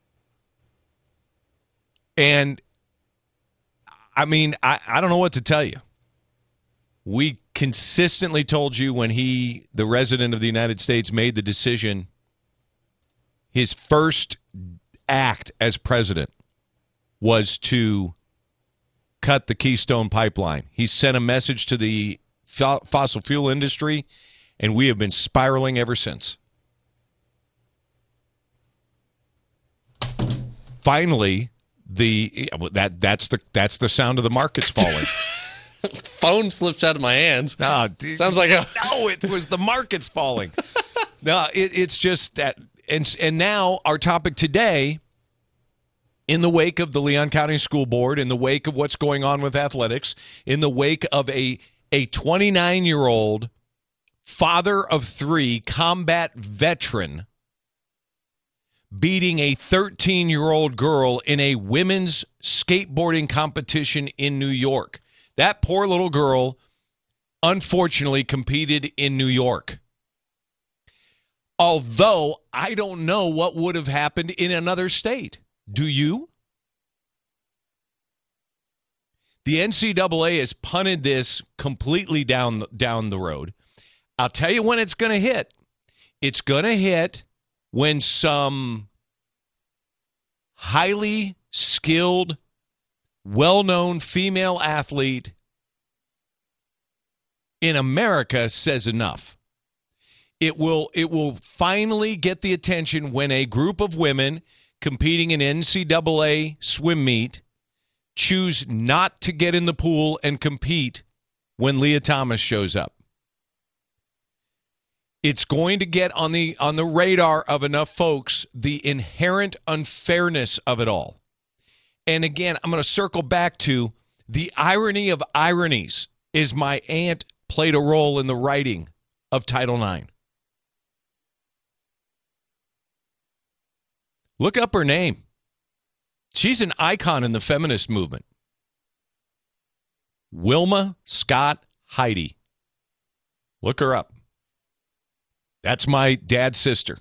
And, I mean, I don't know what to tell you. We consistently told you when the resident of the United States, made the decision, his first act as president was to cut the Keystone Pipeline. He sent a message to the fossil fuel industry, and we have been spiraling ever since. finally, that's the sound of the markets falling. Phone slips out of my hands. Sounds like no, it was the markets falling. No, it's just that, and now our topic today, in the wake of the Leon County School Board, in the wake of what's going on with athletics, in the wake of a 29-year-old father of 3 combat veteran beating a 13-year-old girl in a women's skateboarding competition in New York. That poor little girl, unfortunately, competed in New York. Although, I don't know what would have happened in another state. Do you? The NCAA has punted this completely down the road. I'll tell you when it's going to hit. It's going to hit when some highly skilled, well-known female athlete in America says enough. It will finally get the attention when a group of women competing in NCAA swim meet choose not to get in the pool and compete when Leah Thomas shows up. It's going to get on the radar of enough folks the inherent unfairness of it all. And again, I'm going to circle back to the irony of ironies is my aunt played a role in the writing of Title IX. Look up her name. She's an icon in the feminist movement. Wilma Scott Heidi. Look her up. That's my dad's sister.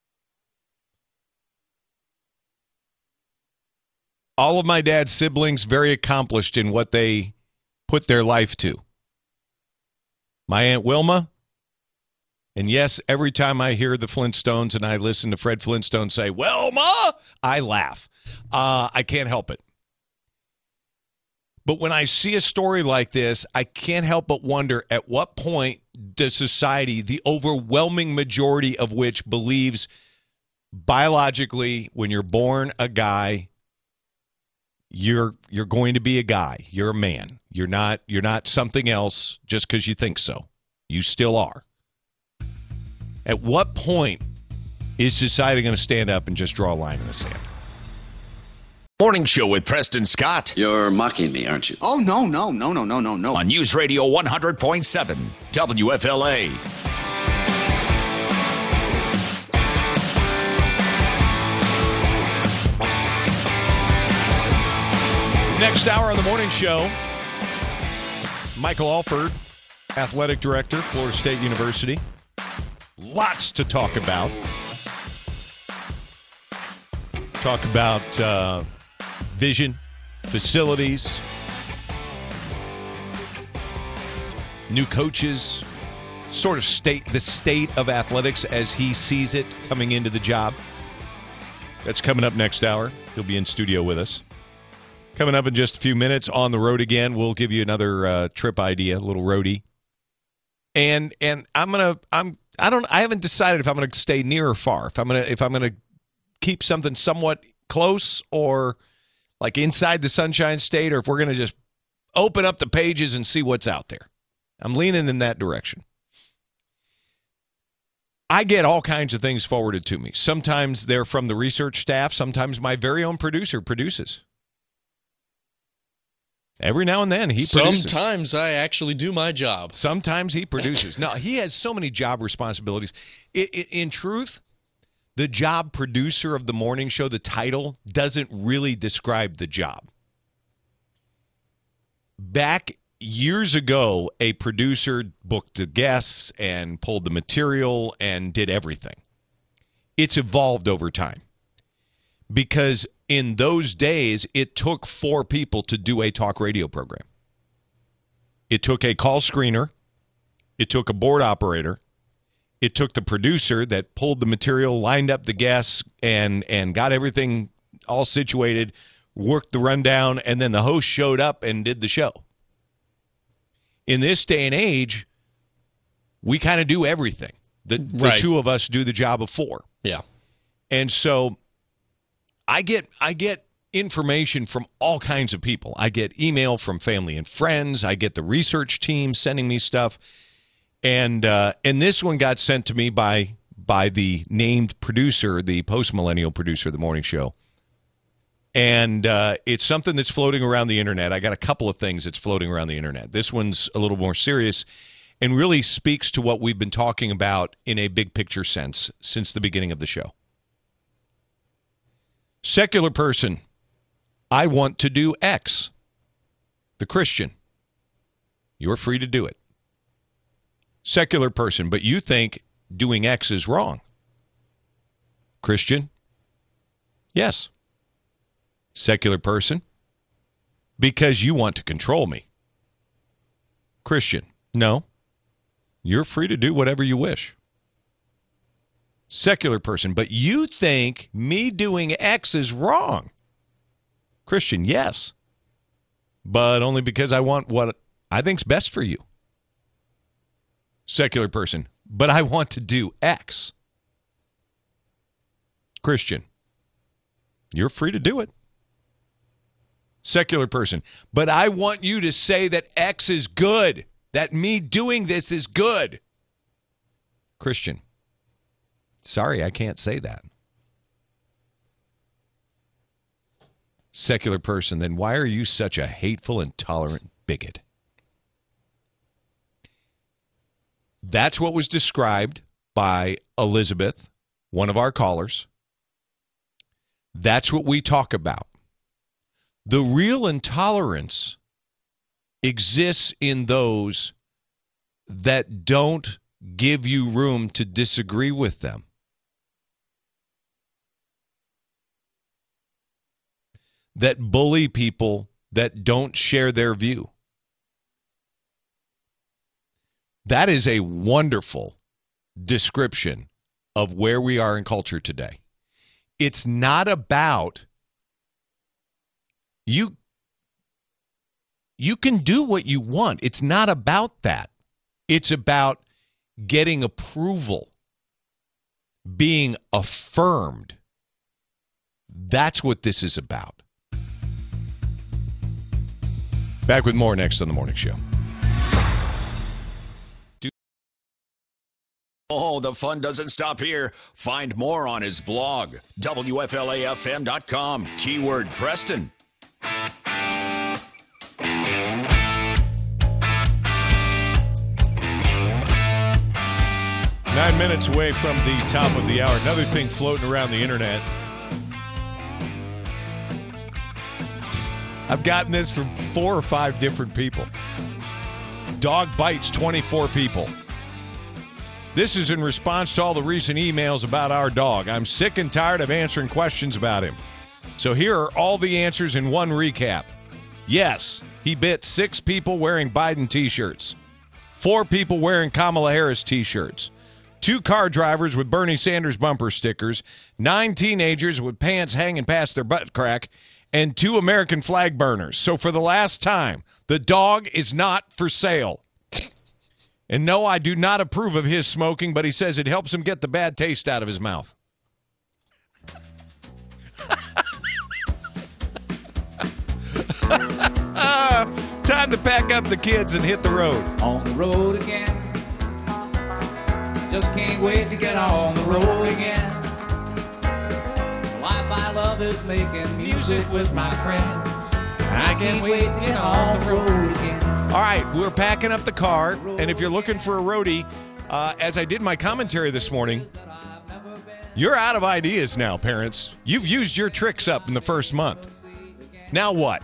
All of my dad's siblings very accomplished in what they put their life to. My Aunt Wilma, and yes, every time I hear the Flintstones and I listen to Fred Flintstone say, Wilma, I laugh. I can't help it. But when I see a story like this, I can't help but wonder at what point does society, the overwhelming majority of which believes biologically when you're born a guy, you're going to be a guy. You're a man. You're not something else just because you think so. You still are. At what point is society going to stand up and just draw a line in the sand? Morning Show with Preston Scott. You're mocking me, aren't you? Oh, no. On News Radio 100.7 WFLA. Next hour on the morning show, Michael Alford, athletic director, Florida State University. Lots to talk about. Talk about vision, facilities, new coaches, sort of the state of athletics as he sees it coming into the job. That's coming up next hour. He'll be in studio with us. Coming up in just a few minutes, on the road again. We'll give you another trip idea, a little roadie. And I haven't decided if I'm gonna stay near or far. If I'm gonna keep something somewhat close or like inside the Sunshine State, or if we're gonna just open up the pages and see what's out there. I'm leaning in that direction. I get all kinds of things forwarded to me. Sometimes they're from the research staff. Sometimes my very own producer produces. Every now and then he produces. Sometimes I actually do my job. Sometimes he produces. No, he has so many job responsibilities. In truth, the job producer of the morning show, the title, doesn't really describe the job. Back years ago, a producer booked the guests and pulled the material and did everything. It's evolved over time. Because in those days, it took 4 people to do a talk radio program. It took a call screener. It took a board operator. It took the producer that pulled the material, lined up the guests, and got everything all situated, worked the rundown, and then the host showed up and did the show. In this day and age, we kind of do everything. The 2 of us do the job of 4. Yeah. And so I get information from all kinds of people. I get email from family and friends. I get the research team sending me stuff. And this one got sent to me by the named producer, the post-millennial producer of the morning show. And it's something that's floating around the internet. I got a couple of things that's floating around the internet. This one's a little more serious and really speaks to what we've been talking about in a big picture sense since the beginning of the show. Secular person, I want to do X. The Christian, you're free to do it. Secular person, but you think doing X is wrong. Christian, yes. Secular person, because you want to control me. Christian, no. You're free to do whatever you wish. Secular person, but you think me doing X is wrong. Christian, yes. But only because I want what I think's best for you. Secular person, but I want to do X. Christian, you're free to do it. Secular person, but I want you to say that X is good, that me doing this is good. Christian, sorry, I can't say that. Secular person, then why are you such a hateful, intolerant bigot? That's what was described by Elizabeth, one of our callers. That's what we talk about. The real intolerance exists in those that don't give you room to disagree with them. That bully people that don't share their view. That is a wonderful description of where we are in culture today. It's not about you can do what you want. It's not about that. It's about getting approval, being affirmed. That's what this is about. Back with more next on The Morning Show. Oh, the fun doesn't stop here. Find more on his blog, WFLAFM.com, keyword Preston. 9 minutes away from the top of the hour. Another thing floating around the internet. I've gotten this from 4 or 5 different people. Dog bites 24 people. This is in response to all the recent emails about our dog. I'm sick and tired of answering questions about him. So here are all the answers in one recap. Yes, he bit 6 people wearing Biden T-shirts. 4 people wearing Kamala Harris T-shirts. 2 car drivers with Bernie Sanders bumper stickers. 9 teenagers with pants hanging past their butt crack. And 2 American flag burners. So for the last time, the dog is not for sale. And no, I do not approve of his smoking, but he says it helps him get the bad taste out of his mouth. Time to pack up the kids and hit the road. On the road again. Just can't wait to get on the road again. The life I love is making music with my friends. I can't wait to get on the road again. All right, we're packing up the car, and if you're looking for a roadie, as I did my commentary this morning, you're out of ideas now, parents. You've used your tricks up in the first month. Now what?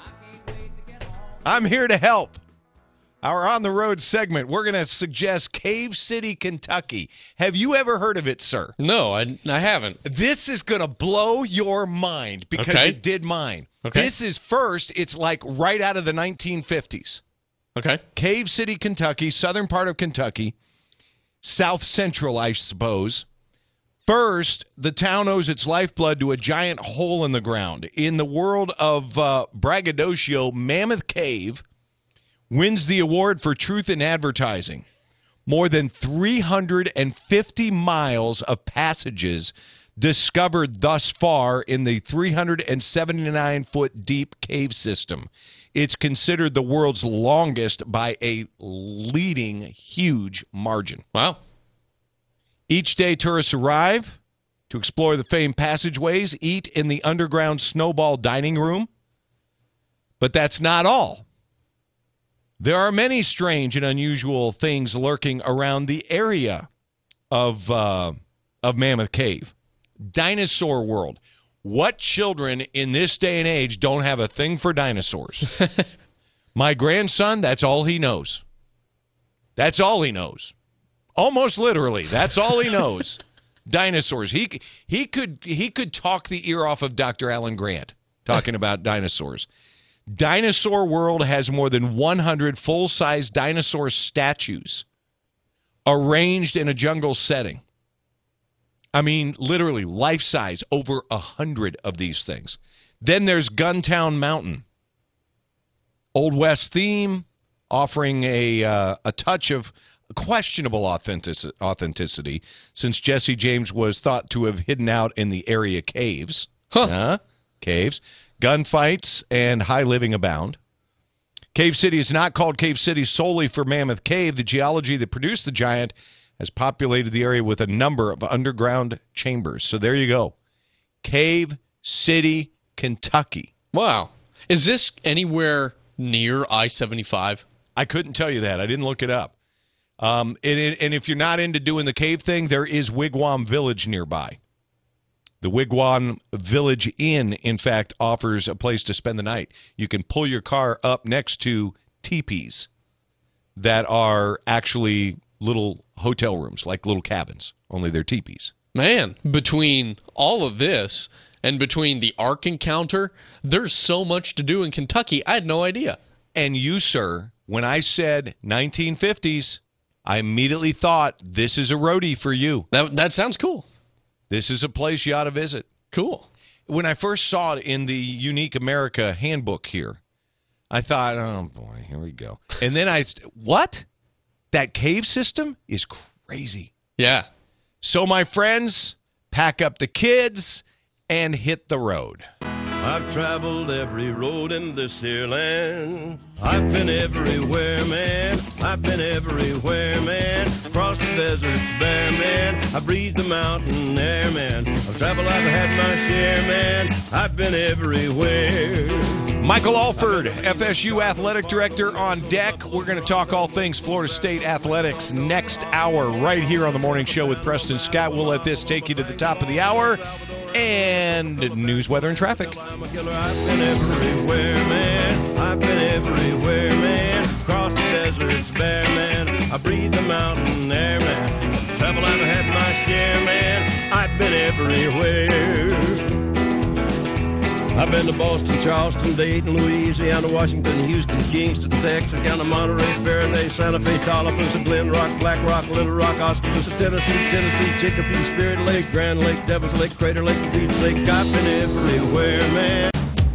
I'm here to help. Our On the Road segment, we're going to suggest Cave City, Kentucky. Have you ever heard of it, sir? No, I haven't. This is going to blow your mind because it did mine. Okay. This is first, it's like right out of the 1950s. Okay. Cave City, Kentucky, southern part of Kentucky, south central, I suppose. First, the town owes its lifeblood to a giant hole in the ground. In the world of braggadocio, Mammoth Cave wins the award for truth in advertising. More than 350 miles of passages discovered thus far in the 379-foot deep cave system. It's considered the world's longest by a leading huge margin. Wow. Each day, tourists arrive to explore the famed passageways, eat in the underground snowball dining room. But that's not all. There are many strange and unusual things lurking around the area of Mammoth Cave. Dinosaur World. What children in this day and age don't have a thing for dinosaurs? My grandson, that's all he knows. That's all he knows. Almost literally, that's all he knows. Dinosaurs. He could talk the ear off of Dr. Alan Grant talking about dinosaurs. Dinosaur World has more than 100 full-size dinosaur statues arranged in a jungle setting. I mean, literally, life-size, over 100 of these things. Then there's Guntown Mountain. Old West theme, offering a touch of questionable authenticity, since Jesse James was thought to have hidden out in the area caves. Caves. Gunfights and high living abound. Cave City is not called Cave City solely for Mammoth Cave. The geology that produced the giant has populated the area with a number of underground chambers. So there you go. Cave City, Kentucky. Wow. Is this anywhere near I-75? I couldn't tell you that. I didn't look it up. And if you're not into doing the cave thing, there is Wigwam Village nearby. The Wigwam Village Inn, in fact, offers a place to spend the night. You can pull your car up next to teepees that are actually little hotel rooms, like little cabins, only they're teepees. Man, between all of this and between the Ark encounter, there's so much to do in Kentucky. I had no idea. And you, sir, when I said 1950s, I immediately thought, this is a roadie for you. That sounds cool. This is a place you ought to visit. Cool. When I first saw it in the Unique America handbook here, I thought, oh, boy, here we go. And then what? That cave system is crazy. Yeah. So, my friends, pack up the kids and hit the road. I've traveled every road in this here land. I've been everywhere, man. I've been everywhere, man. Across the deserts bare, man. I breathed the mountain air, man. I've traveled, I've had my share, man. I've been everywhere. Michael Alford, FSU Athletic Director, on deck. We're going to talk all things Florida State athletics next hour right here on The Morning Show with Preston Scott. We'll let this take you to the top of the hour. And news, weather, and traffic. I'm a killer. I've been everywhere, man. I've been everywhere, man. Across the deserts bare, man. I breathe the mountain air, man. Travel, I've had my share, man. I've been everywhere. I've been to Boston, Charleston, Dayton, Louisiana, Washington, Houston, Kingston, Texas, County, Monterey, Faraday, Santa Fe, Tallapoosa, Glen Rock, Black Rock, Little Rock, Oskaloosa, Tennessee, Chicopee, Spirit Lake, Grand Lake, Devil's Lake, Crater Lake, Beach Lake. I've been everywhere, man.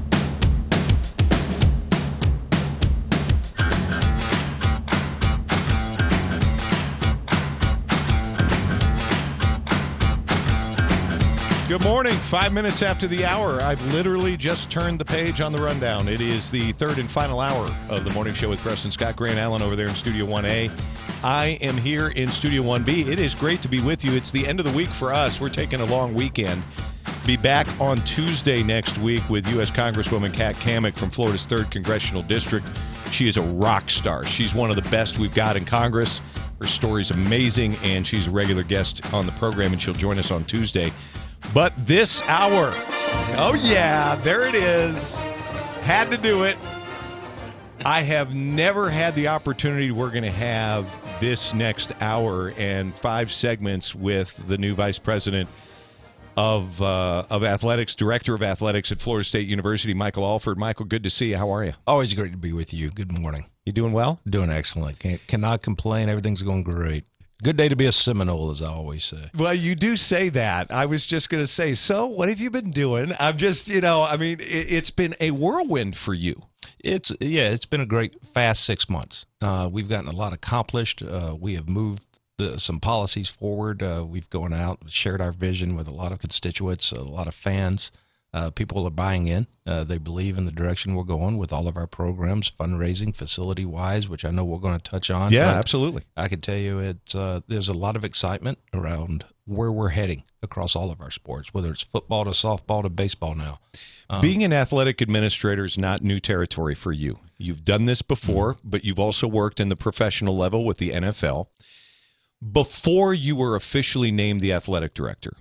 Good morning. 5 minutes after the hour. I've literally just turned the page on the rundown. It is the third and final hour of the Morning Show with Preston Scott. Grant Allen over there in Studio 1A. I am here in Studio 1B. It is great to be with you. It's the end of the week for us. We're taking a long weekend. Be back on Tuesday next week with U.S. Congresswoman Kat Cammack from Florida's 3rd Congressional District. She is a rock star. She's one of the best we've got in Congress. Her story's amazing, and she's a regular guest on the program, and she'll join us on Tuesday. But this hour, oh yeah, there it is. Had to do it. I have never had the opportunity. We're going to have this next hour and 5 segments with the new vice president of athletics, director of athletics at Florida State University, Michael Alford. Michael, good to see you. How are you? Always great to be with you. Good morning. You doing well? Doing excellent. Cannot complain. Everything's going great. Good day to be a Seminole, as I always say. Well, you do say that. I was just going to say, so what have you been doing? I'm just, it's been a whirlwind for you. It's been a great, fast 6 months. We've gotten a lot accomplished. We have moved some policies forward. We've gone out, shared our vision with a lot of constituents, a lot of fans. People are buying in. They believe in the direction we're going with all of our programs, fundraising, facility-wise, which I know we're going to touch on. Yeah, absolutely. I can tell you there's a lot of excitement around where we're heading across all of our sports, whether it's football to softball to baseball now. Being an athletic administrator is not new territory for you. You've done this before, but you've also worked in the professional level with the NFL. Before you were officially named the athletic director,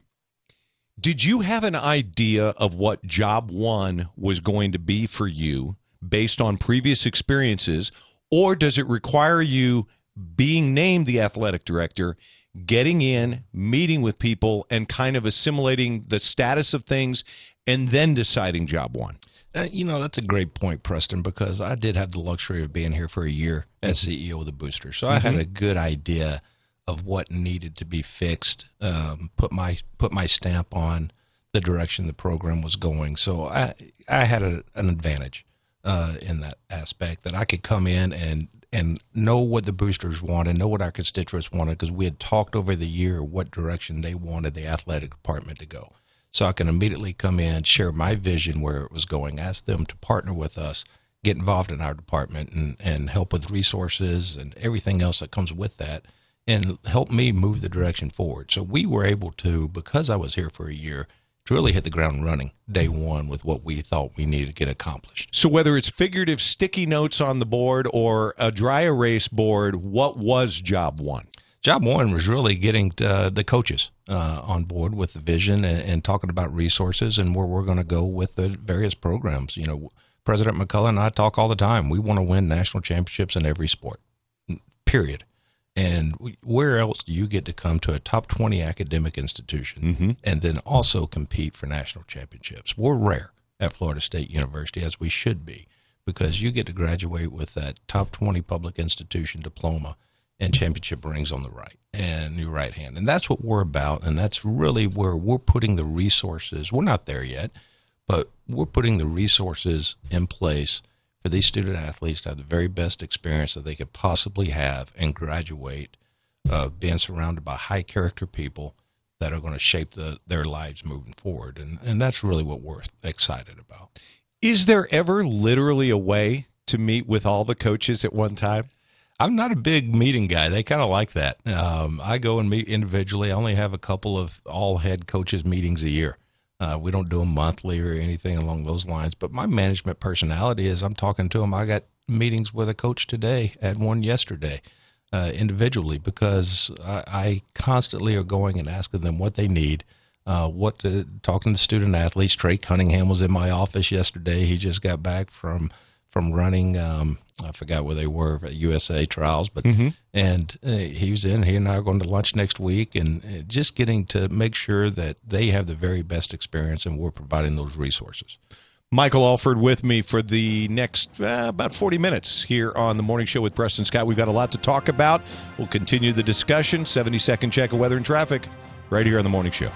did you have an idea of what job one was going to be for you based on previous experiences, or does it require you being named the athletic director, getting in, meeting with people, and kind of assimilating the status of things, and then deciding job one? That's a great point, Preston, because I did have the luxury of being here for a year as CEO of the Boosters. So I had a good idea of what needed to be fixed, put my stamp on the direction the program was going. So I had an advantage in that aspect, that I could come in and know what the Boosters wanted, know what our constituents wanted, because we had talked over the year what direction they wanted the athletic department to go. So I can immediately come in, share my vision where it was going, ask them to partner with us, get involved in our department and help with resources and everything else that comes with that, and help me move the direction forward. So we were able to, because I was here for a year, to really hit the ground running day one with what we thought we needed to get accomplished. So whether it's figurative sticky notes on the board or a dry erase board, what was job one? Job one was really getting the coaches on board with the vision and talking about resources and where we're going to go with the various programs. President McCullough and I talk all the time. We want to win national championships in every sport, period. And where else do you get to come to a top 20 academic institution and then also compete for national championships? We're rare at Florida State University, as we should be, because you get to graduate with that top 20 public institution diploma and championship rings on the right and your right hand. And that's what we're about, and that's really where we're putting the resources. We're not there yet, but we're putting the resources in place for these student athletes to have the very best experience that they could possibly have and graduate being surrounded by high-character people that are going to shape their lives moving forward. And that's really what we're excited about. Is there ever literally a way to meet with all the coaches at one time? I'm not a big meeting guy. They kind of like that. I go and meet individually. I only have a couple of all-head coaches meetings a year. We don't do them monthly or anything along those lines. But my management personality is I'm talking to them. I got meetings with a coach today, had one yesterday individually, because I constantly are going and asking them what they need, talking to the student athletes. Trey Cunningham was in my office yesterday. He just got back from running, I forgot where they were, at USA trials, but and he was in. He and I are going to lunch next week, and just getting to make sure that they have the very best experience, and we're providing those resources. Michael Alford with me for the next about 40 minutes here on the Morning Show with Preston Scott. We've got a lot to talk about. We'll continue the discussion. 70-second check of weather and traffic right here on the Morning Show.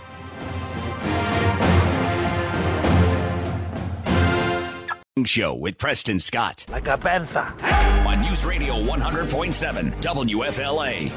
Show with Preston Scott. Like a panther. On News Radio 100.7 WFLA.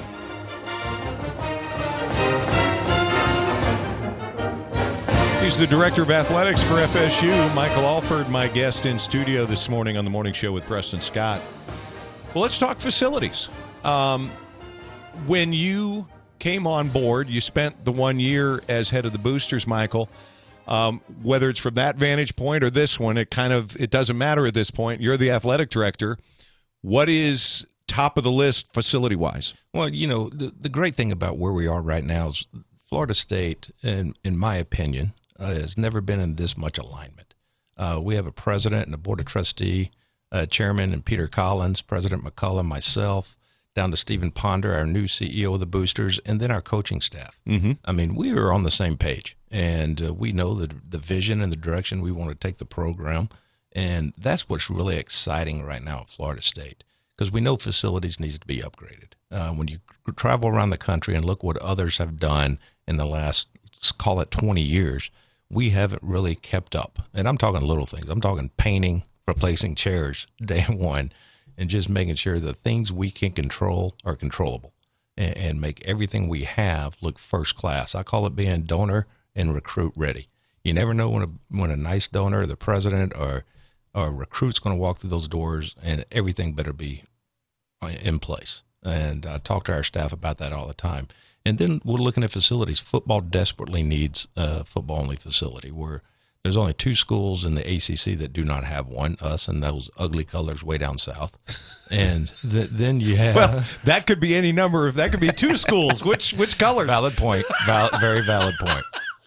He's the Director of Athletics for FSU, Michael Alford, my guest in studio this morning on the Morning Show with Preston Scott. Well, let's talk facilities. When you came on board, you spent the 1 year as head of the Boosters, Michael. Whether it's from that vantage point or this one, it doesn't matter at this point. You're the athletic director. What is top of the list facility-wise? Well, the great thing about where we are right now is Florida State, in my opinion, has never been in this much alignment. We have a president and a board of trustee, chairman and Peter Collins, President McCullough, myself, down to Stephen Ponder, our new CEO of the Boosters, and then our coaching staff. I mean, we are on the same page, and we know the vision and the direction we want to take the program, and that's what's really exciting right now at Florida State, because we know facilities need to be upgraded. When you travel around the country and look what others have done in the last, let's call it 20 years, we haven't really kept up. And I'm talking little things. I'm talking painting, replacing chairs day one, and just making sure the things we can control are controllable. and make everything we have look first class. I call it being donor and recruit ready. You never know when a nice donor, the president, or a recruit's going to walk through those doors, and everything better be in place. And I talk to our staff about that all the time. And then we're looking at facilities. Football desperately needs a football-only facility where there's only 2 schools in the ACC that do not have one, us and those ugly colors way down south. And then you have... Well, that could be any number. If that could be 2 schools. Which colors? Valid point. Very valid point.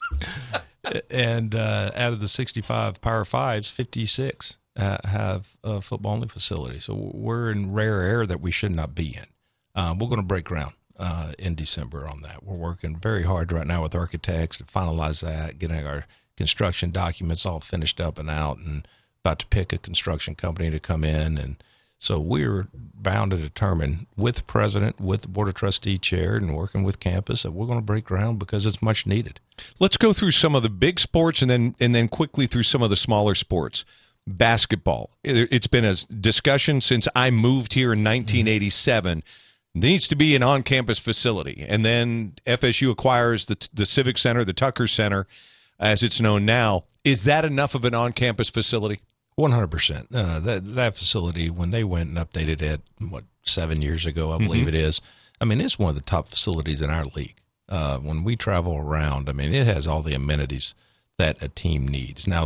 And out of the 65 Power 5s, 56 have a football-only facility. So we're in rare air that we should not be in. We're going to break ground in December on that. We're working very hard right now with architects to finalize that, getting our construction documents all finished up and out, and about to pick a construction company to come in. And so we're bound to determine with the president, with the Board of Trustee chair, and working with campus that we're going to break ground because it's much needed. Let's go through some of the big sports and then quickly through some of the smaller sports. Basketball. It's been a discussion since I moved here in 1987. There needs to be an on-campus facility. And then FSU acquires the Civic Center, the Tucker Center, as it's known now. Is that enough of an on-campus facility? 100%. That facility, when they went and updated it, 7 years ago, I believe it is, I mean, it's one of the top facilities in our league. When we travel around, I mean, it has all the amenities that a team needs. Now,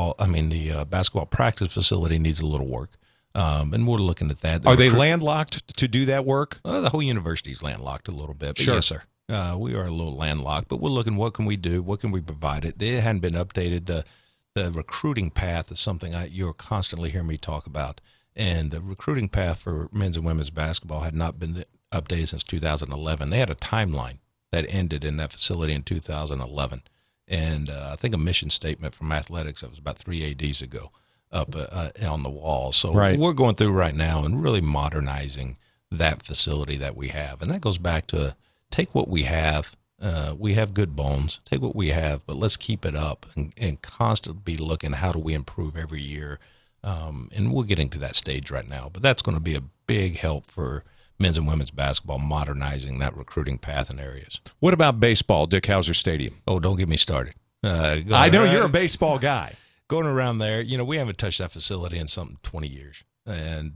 the basketball practice facility needs a little work. And we're looking at that. Are they landlocked to do that work? The whole university is landlocked a little bit. But sure. Yes, sir. We are a little landlocked, but we're looking, what can we do? What can we provide? It hadn't been updated. The recruiting path is something you're constantly hearing me talk about. And the recruiting path for men's and women's basketball had not been updated since 2011. They had a timeline that ended in that facility in 2011. And I think a mission statement from athletics that was about 3 ADs ago up on the wall. So We're going through right now and really modernizing that facility that we have. And that goes back to take what we have. We have good bones. Take what we have, but let's keep it up and constantly be looking how do we improve every year. And we're getting to that stage right now. But that's going to be a big help for men's and women's basketball, modernizing that recruiting path in areas. What about baseball, Dick Howser Stadium? Oh, don't get me started. I know you're a baseball guy. Going around there, we haven't touched that facility in 20 years. And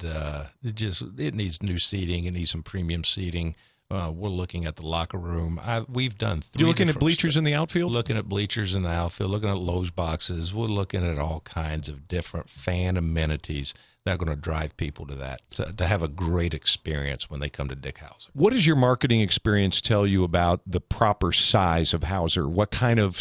it needs new seating. It needs some premium seating. We're looking at the locker room. We've done 3. You're looking at bleachers in the outfield? Looking at bleachers in the outfield, looking at Lowe's boxes. We're looking at all kinds of different fan amenities that are going to drive people to that, to have a great experience when they come to Dick Howser. What does your marketing experience tell you about the proper size of Howser? What kind of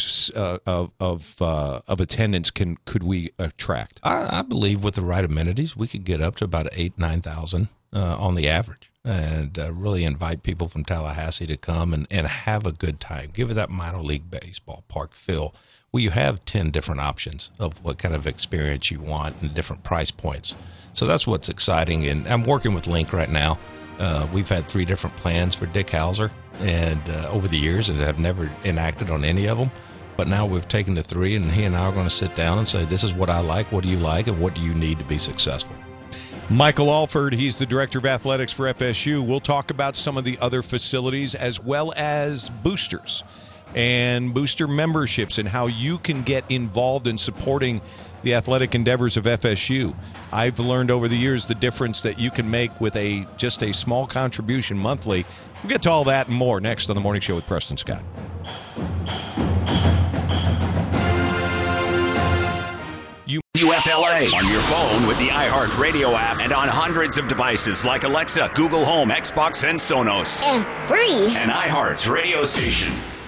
attendance could we attract? I believe with the right amenities, we could get up to about 8,000-9,000 on the average, and really invite people from Tallahassee to come and have a good time. Give it that minor league baseball park feel where you have 10 different options of what kind of experience you want and different price points. So that's what's exciting. And I'm working with Link right now. We've had 3 different plans for Dick Howser, and over the years, and have never enacted on any of them. But now we've taken the 3, and he and I are going to sit down and say, this is what I like, what do you like, and what do you need to be successful? Michael Alford, he's the Director of Athletics for FSU. We'll talk about some of the other facilities as well as boosters and booster memberships and how you can get involved in supporting the athletic endeavors of FSU. I've learned over the years the difference that you can make with just a small contribution monthly. We'll get to all that and more next on The Morning Show with Preston Scott. UFLA on your phone with the iHeartRadio app and on hundreds of devices like Alexa, Google Home, Xbox, and Sonos. And free. And iHeart's radio station.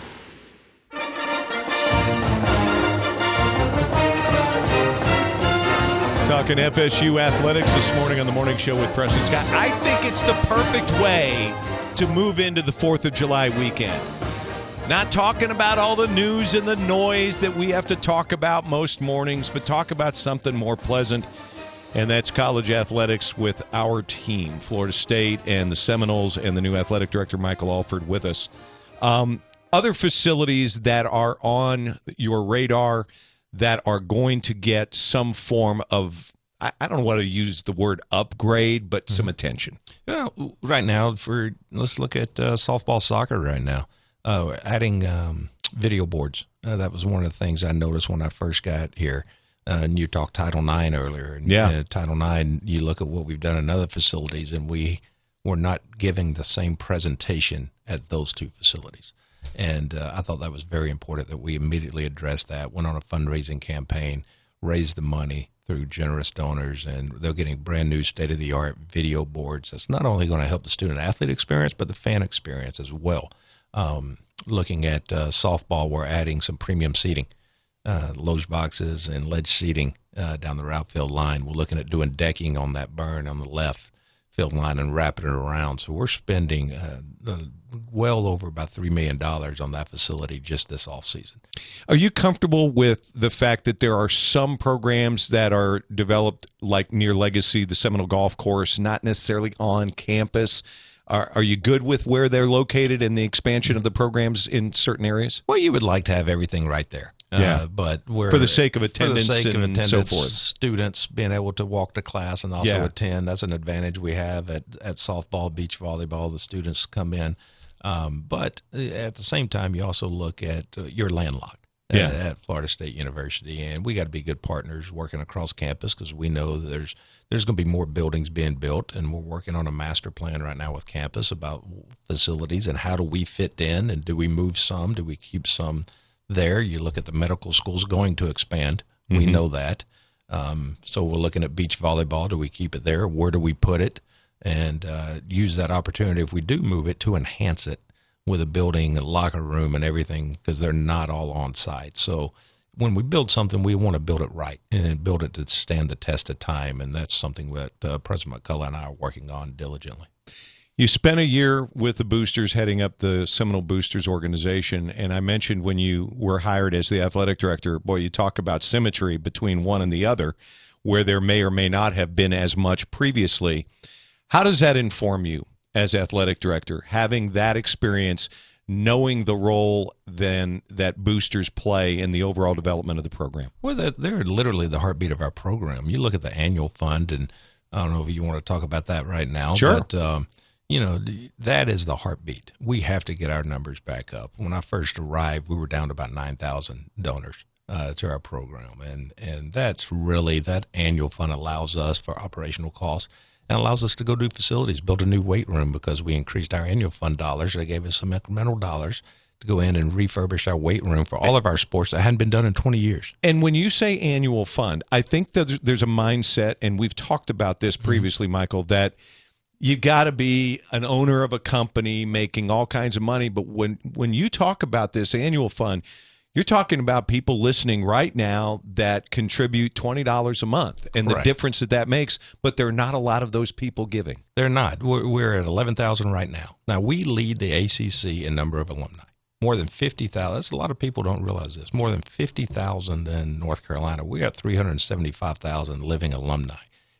Talking FSU athletics this morning on The Morning Show with Preston Scott. I think it's the perfect way to move into the 4th of July weekend. Not talking about all the news and the noise that we have to talk about most mornings, but talk about something more pleasant, and that's college athletics with our team, Florida State and the Seminoles, and the new athletic director, Michael Alford, with us. Other facilities that are on your radar that are going to get some form of I don't want to use the word upgrade, but some attention? Well, right now, let's look at softball, soccer right now. Adding video boards. That was one of the things I noticed when I first got here. And you talked Title IX earlier. And, Title IX, you look at what we've done in other facilities, and we were not giving the same presentation at those two facilities. And I thought that was very important that we immediately addressed that, went on a fundraising campaign, raised the money through generous donors, and they're getting brand new state-of-the-art video boards. That's not only going to help the student-athlete experience, but the fan experience as well. Looking at softball, we're adding some premium seating, loge boxes and ledge seating down the outfield line. We're looking at doing decking on that burn on the left field line and wrapping it around. So we're spending well over about $3 million on that facility just this offseason. Are you comfortable with the fact that there are some programs that are developed like near Legacy, the Seminole Golf Course, not necessarily on campus? Are you good with where they're located and the expansion of the programs in certain areas? Well, you would like to have everything right there. But for the sake of attendance and so forth. Students being able to walk to class and also attend, that's an advantage we have at softball, beach volleyball. The students come in. But at the same time, you also look at your landlocked at Florida State University. And we got to be good partners working across campus because we know that there's going to be more buildings being built. And we're working on a master plan right now with campus about facilities and how do we fit in and do we move some? Do we keep some there? You look at the medical schools going to expand. Mm-hmm. We know that. So we're looking at beach volleyball. Do we keep it there? Where do we put it? And use that opportunity if we do move it to enhance it with a building, a locker room, and everything because they're not all on site. So when we build something, we want to build it right and build it to stand the test of time, and that's something that President McCullough and I are working on diligently. You spent a year with the Boosters heading up the Seminole Boosters organization, and I mentioned when you were hired as the athletic director, boy, you talk about symmetry between one and the other, where there may or may not have been as much previously. How does that inform you as athletic director, having that experience, knowing the role then that boosters play in the overall development of the program? Well, they're literally the heartbeat of our program. You look at the annual fund, and I don't know if you want to talk about that right now. Sure. But, that is the heartbeat. We have to get our numbers back up. When I first arrived, we were down to about 9,000 donors to our program. And that's really, that annual fund allows us for operational costs and allows us to go do facilities, build a new weight room because we increased our annual fund dollars. They gave us some incremental dollars to go in and refurbish our weight room for all of our sports that hadn't been done in 20 years. And when you say annual fund, I think that there's a mindset, and we've talked about this previously, Michael, that you've got to be an owner of a company making all kinds of money. But when you talk about this annual fund, you're talking about people listening right now that contribute $20 a month and the difference that makes, but there are not a lot of those people giving. They're not. We're at 11,000 right now. Now, we lead the ACC in number of alumni. More than 50,000. That's a lot of people don't realize this. More than 50,000 in North Carolina. We got 375,000 living alumni.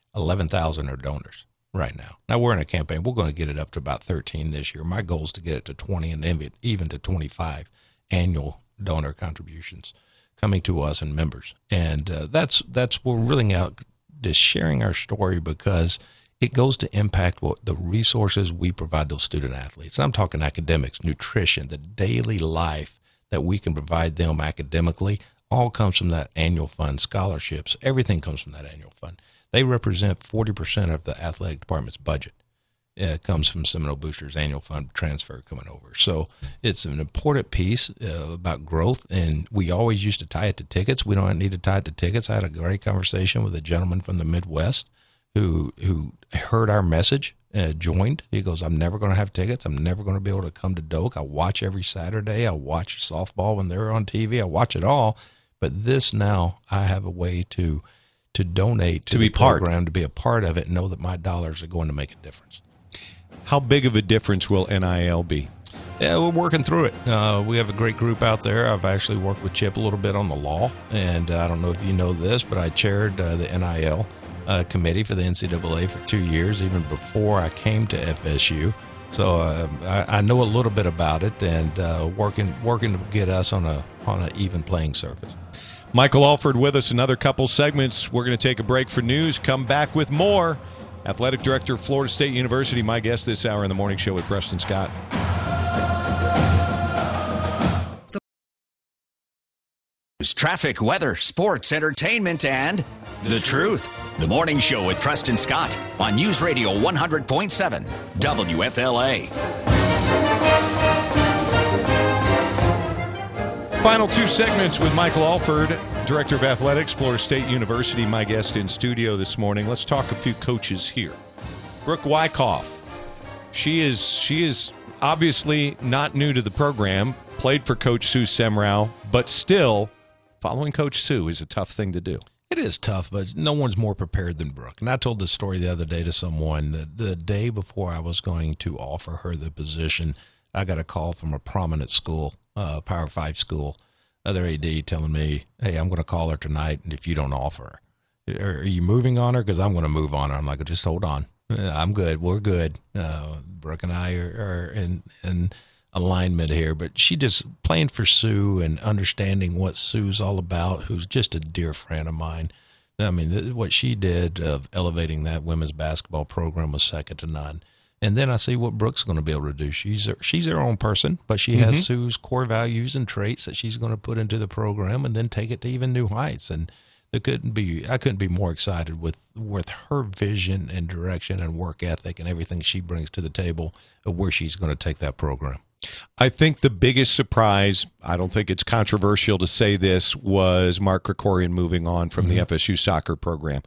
11,000 are donors right now. Now, we're in a campaign. We're going to get it up to about 13 this year. My goal is to get it to 20 and even to 25 annual donor contributions coming to us and members. And that's we're really out just sharing our story because it goes to impact what the resources we provide those student athletes. And I'm talking academics, nutrition, the daily life that we can provide them academically all comes from that annual fund. Scholarships, everything comes from that annual fund. They represent 40% of the athletic department's budget. It comes from Seminole Boosters annual fund transfer coming over. So it's an important piece about growth, and we always used to tie it to tickets. We don't need to tie it to tickets. I had a great conversation with a gentleman from the Midwest who heard our message, joined. He goes, I'm never going to have tickets. I'm never going to be able to come to Doak. I watch every Saturday. I watch softball when they're on TV. I watch it all. But this now, I have a way to donate to the program, to be a part of it, and know that my dollars are going to make a difference. How big of a difference will NIL be? Yeah, we're working through it. We have a great group out there. I've actually worked with Chip a little bit on the law, and I don't know if you know this, but I chaired the NIL committee for the NCAA for 2 years, even before I came to FSU. So I know a little bit about it, and working to get us on an even playing surface. Michael Alford with us, another couple segments. We're going to take a break for news, come back with more. Athletic Director of Florida State University, my guest this hour in the morning show with Preston Scott. Traffic, weather, sports, entertainment, and the truth. The Morning Show with Preston Scott on News Radio 100.7 WFLA. Final two segments with Michael Alford, Director of Athletics, Florida State University, my guest in studio this morning. Let's talk a few coaches here. Brooke Wyckoff. She is obviously not new to the program, played for Coach Sue Semrau, but still, following Coach Sue is a tough thing to do. It is tough, but no one's more prepared than Brooke. And I told this story the other day to someone that the day before I was going to offer her the position, I got a call from a prominent school, Power 5 school, other AD telling me, hey, I'm going to call her tonight, and if you don't offer her, are you moving on her? Because I'm going to move on her. I'm like, just hold on. I'm good. We're good. Brooke and I are in alignment here, but she just playing for Sue and understanding what Sue's all about, who's just a dear friend of mine. I mean, what she did of elevating that women's basketball program was second to none. And then I see what Brooke's going to be able to do. She's her own person, but she has Sue's core values and traits that she's going to put into the program and then take it to even new heights. And I couldn't be more excited with her vision and direction and work ethic and everything she brings to the table of where she's going to take that program. I think the biggest surprise, I don't think it's controversial to say this, was Mark Krikorian moving on from the FSU soccer program.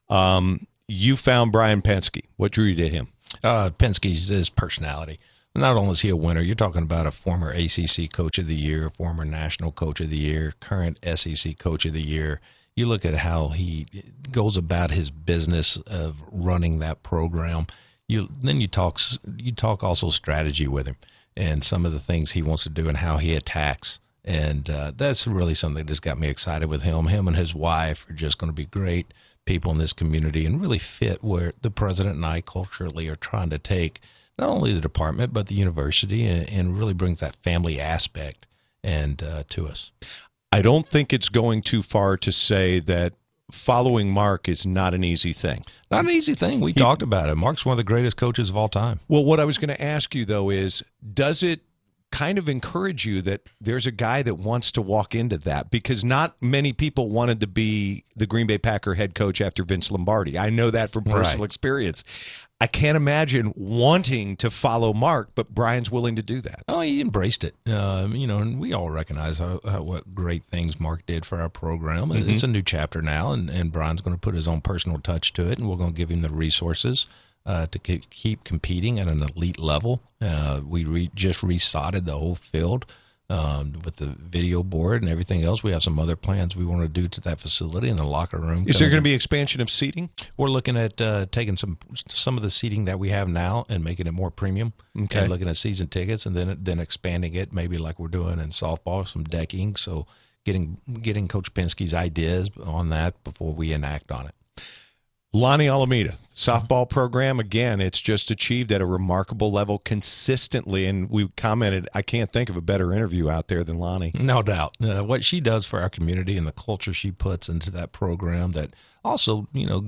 You found Brian Pensky. What drew you to him? Penske's his personality. Not only is he a winner, you're talking about a former ACC Coach of the Year, former National Coach of the Year, current SEC Coach of the Year. You look at how he goes about his business of running that program. You talk also strategy with him and some of the things he wants to do and how he attacks. And that's really something that just got me excited with him. Him and his wife are just going to be great people in this community and really fit where the president and I culturally are trying to take not only the department but the university and really brings that family aspect and to us. I don't think it's going too far to say that following Mark is not an easy thing. Not an easy thing. We talked about it. Mark's one of the greatest coaches of all time. Well, what I was going to ask you, though, is does it kind of encourage you that there's a guy that wants to walk into that? Because not many people wanted to be the Green Bay Packer head coach after Vince Lombardi. I know that from personal experience. I can't imagine wanting to follow Mark, but Brian's willing to do that. Oh, he embraced it. And we all recognize what great things Mark did for our program. And it's a new chapter now, and Brian's going to put his own personal touch to it, and we're going to give him the resources to keep competing at an elite level. We just resodded the whole field with the video board and everything else. We have some other plans we want to do to that facility in the locker room. Is there going to be expansion of seating? We're looking at taking some of the seating that we have now and making it more premium. Okay. And looking at season tickets and then expanding it, maybe like we're doing in softball, some decking. So getting Coach Penske's ideas on that before we enact on it. Lonnie Alameda, softball program, again, it's just achieved at a remarkable level consistently, and we commented, I can't think of a better interview out there than Lonnie. No doubt. What she does for our community and the culture she puts into that program that also,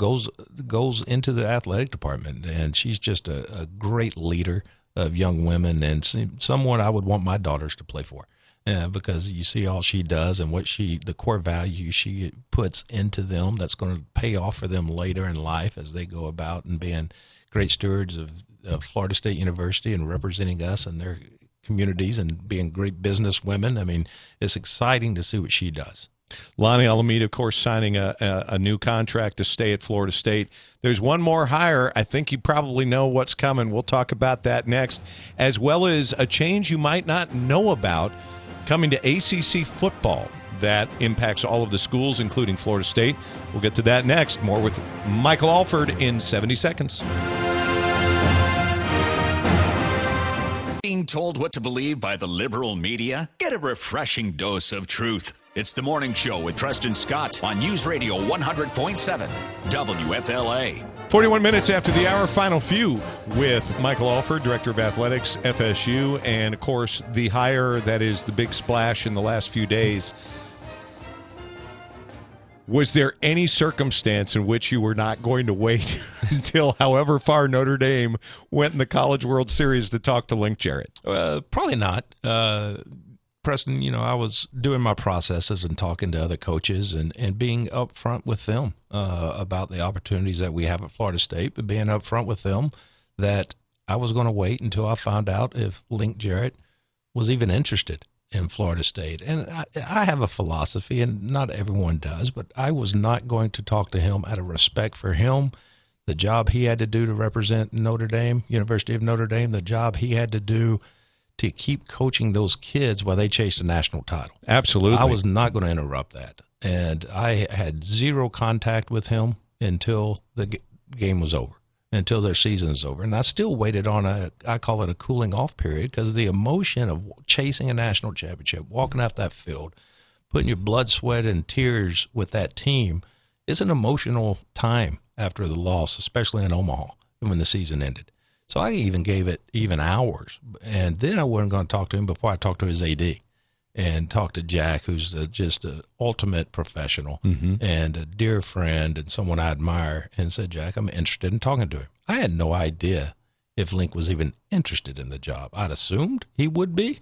goes into the athletic department, and she's just a great leader of young women and someone I would want my daughters to play for. Because you see all she does and the core value she puts into them that's going to pay off for them later in life as they go about and being great stewards of Florida State University and representing us and their communities and being great business women. I mean, it's exciting to see what she does. Lonnie Alameda, of course, signing a new contract to stay at Florida State. There's one more hire. I think you probably know what's coming. We'll talk about that next, as well as a change you might not know about coming to ACC football that impacts all of the schools, including Florida State. We'll get to that next. More with Michael Alford in 70 seconds. Being told what to believe by the liberal media? Get a refreshing dose of truth. It's The Morning Show with Preston Scott on News Radio 100.7 WFLA. 41 minutes after the hour, final few with Michael Alford, Director of Athletics, FSU, and, of course, the hire that is the big splash in the last few days. Was there any circumstance in which you were not going to wait until however far Notre Dame went in the College World Series to talk to Link Jarrett? Probably not. Preston, I was doing my processes and talking to other coaches and being upfront with them about the opportunities that we have at Florida State, but being upfront with them that I was going to wait until I found out if Link Jarrett was even interested in Florida State. And I have a philosophy, and not everyone does, but I was not going to talk to him out of respect for him, the job he had to do to represent Notre Dame, University of Notre Dame, the job he had to do to keep coaching those kids while they chased a national title. Absolutely. I was not going to interrupt that. And I had zero contact with him until the game was over, until their season is over. And I still waited on I call it a cooling off period, because the emotion of chasing a national championship, walking off that field, putting your blood, sweat, and tears with that team is an emotional time after the loss, especially in Omaha when the season ended. So I even gave it even hours. And then I wasn't going to talk to him before I talked to his AD and talked to Jack, who's just an ultimate professional and a dear friend and someone I admire, and said, Jack, I'm interested in talking to him. I had no idea if Link was even interested in the job. I'd assumed he would be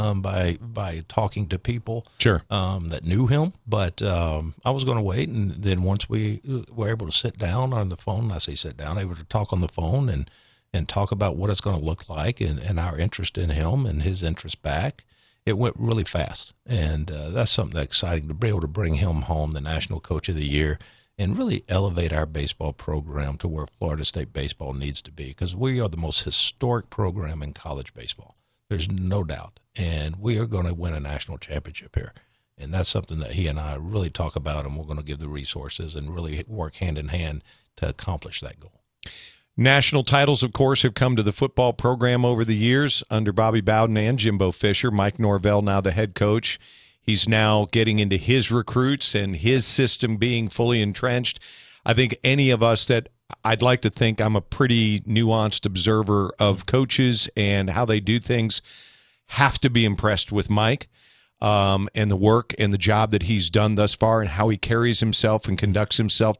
by talking to people that knew him. But I was going to wait. And then once we were able to sit down on the phone, I say sit down, able to talk on the phone and talk about what it's going to look like and our interest in him and his interest back, it went really fast. And that's something that's exciting to be able to bring him home, the National Coach of the Year, and really elevate our baseball program to where Florida State baseball needs to be, because we are the most historic program in college baseball. There's no doubt. And we are going to win a national championship here. And that's something that he and I really talk about, and we're going to give the resources and really work hand in hand to accomplish that goal. National titles, of course, have come to the football program over the years under Bobby Bowden and Jimbo Fisher. Mike Norvell, now the head coach. He's now getting into his recruits and his system being fully entrenched. I think any of us that I'd like to think I'm a pretty nuanced observer of coaches and how they do things have to be impressed with Mike and the work and the job that he's done thus far and how he carries himself and conducts himself.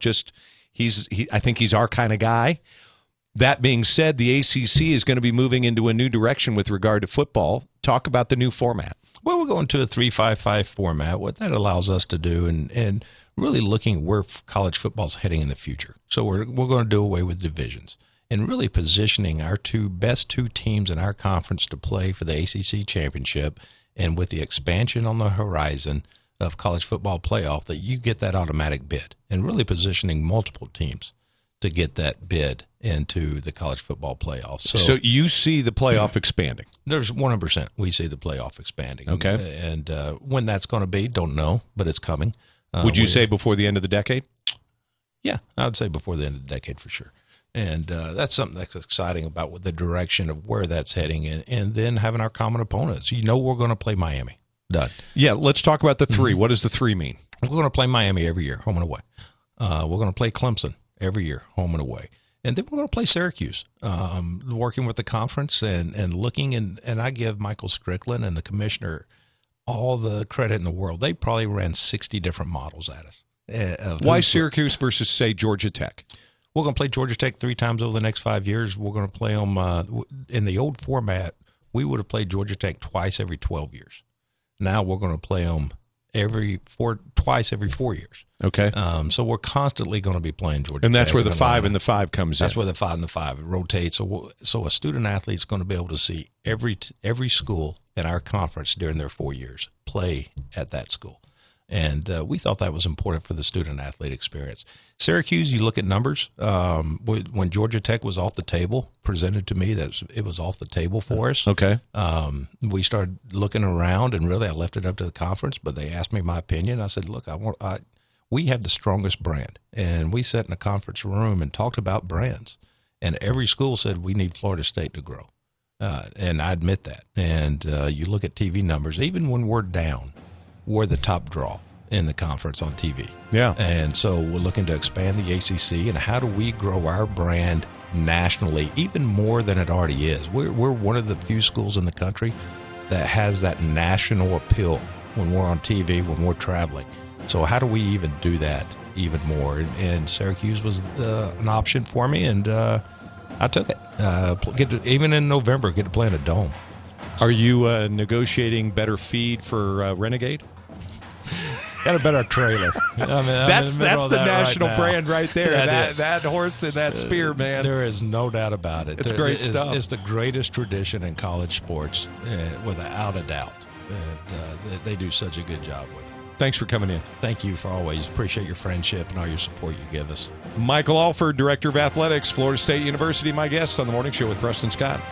I think he's our kind of guy. That being said, the ACC is going to be moving into a new direction with regard to football. Talk about the new format. Well, we're going to a 3-5-5 format. What that allows us to do and really looking at where college football is heading in the future. So we're going to do away with divisions and really positioning our best two teams in our conference to play for the ACC championship. And with the expansion on the horizon of college football playoff, that you get that automatic bid, and really positioning multiple teams to get that bid into the college football playoffs. So you see the playoff expanding? There's 100%. We see the playoff expanding. Okay. And when that's going to be, don't know, but it's coming. Would you say before the end of the decade? Yeah, I would say before the end of the decade for sure. And that's something that's exciting about the direction of where that's heading, and then having our common opponents. We're going to play Miami. Done. Yeah, let's talk about the three. What does the three mean? We're going to play Miami every year, home and away. We're going to play Clemson every year, home and away. And then we're going to play Syracuse, working with the conference and looking. And I give Michael Strickland and the commissioner all the credit in the world. They probably ran 60 different models at us. Why Syracuse versus, say, Georgia Tech? We're going to play Georgia Tech 3 times over the next 5 years. We're going to play them in the old format. We would have played Georgia Tech twice every 12 years. Now we're going to play them twice every 4 years. Okay. So we're constantly going to be playing Georgia Tech. And that's where the 5 and the 5 comes in. That's where the 5 and the 5 rotates. So a student athlete is going to be able to see every school in our conference during their 4 years play at that school. And we thought that was important for the student-athlete experience. Syracuse, you look at numbers. When Georgia Tech was off the table, presented to me that it was off the table for us. Okay. We started looking around, and really I left it up to the conference, but they asked me my opinion. I said, look, we have the strongest brand. And we sat in a conference room and talked about brands. And every school said we need Florida State to grow. And I admit that. And you look at TV numbers, even when we're down, we're the top draw in the conference on TV. Yeah. And so we're looking to expand the ACC, and how do we grow our brand nationally even more than it already is? We're one of the few schools in the country that has that national appeal when we're on TV, when we're traveling. So how do we even do that even more? And Syracuse was an option for me, and I took it. Even in November, get to play in a dome. Are you negotiating better feed for Renegade? Got a better trailer. That's the national right brand right there. That horse and that spear, man. There is no doubt about it. It's great stuff. It's the greatest tradition in college sports, without a doubt. And they do such a good job with it. Thanks for coming in. Thank you for always. Appreciate your friendship and all your support you give us. Michael Alford, Director of Athletics, Florida State University, my guest on the Morning Show with Preston Scott.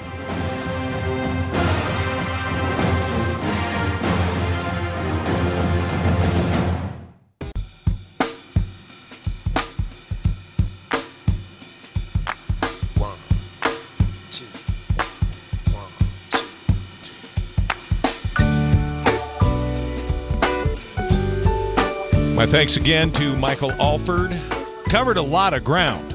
My thanks again to Michael Alford. Covered a lot of ground.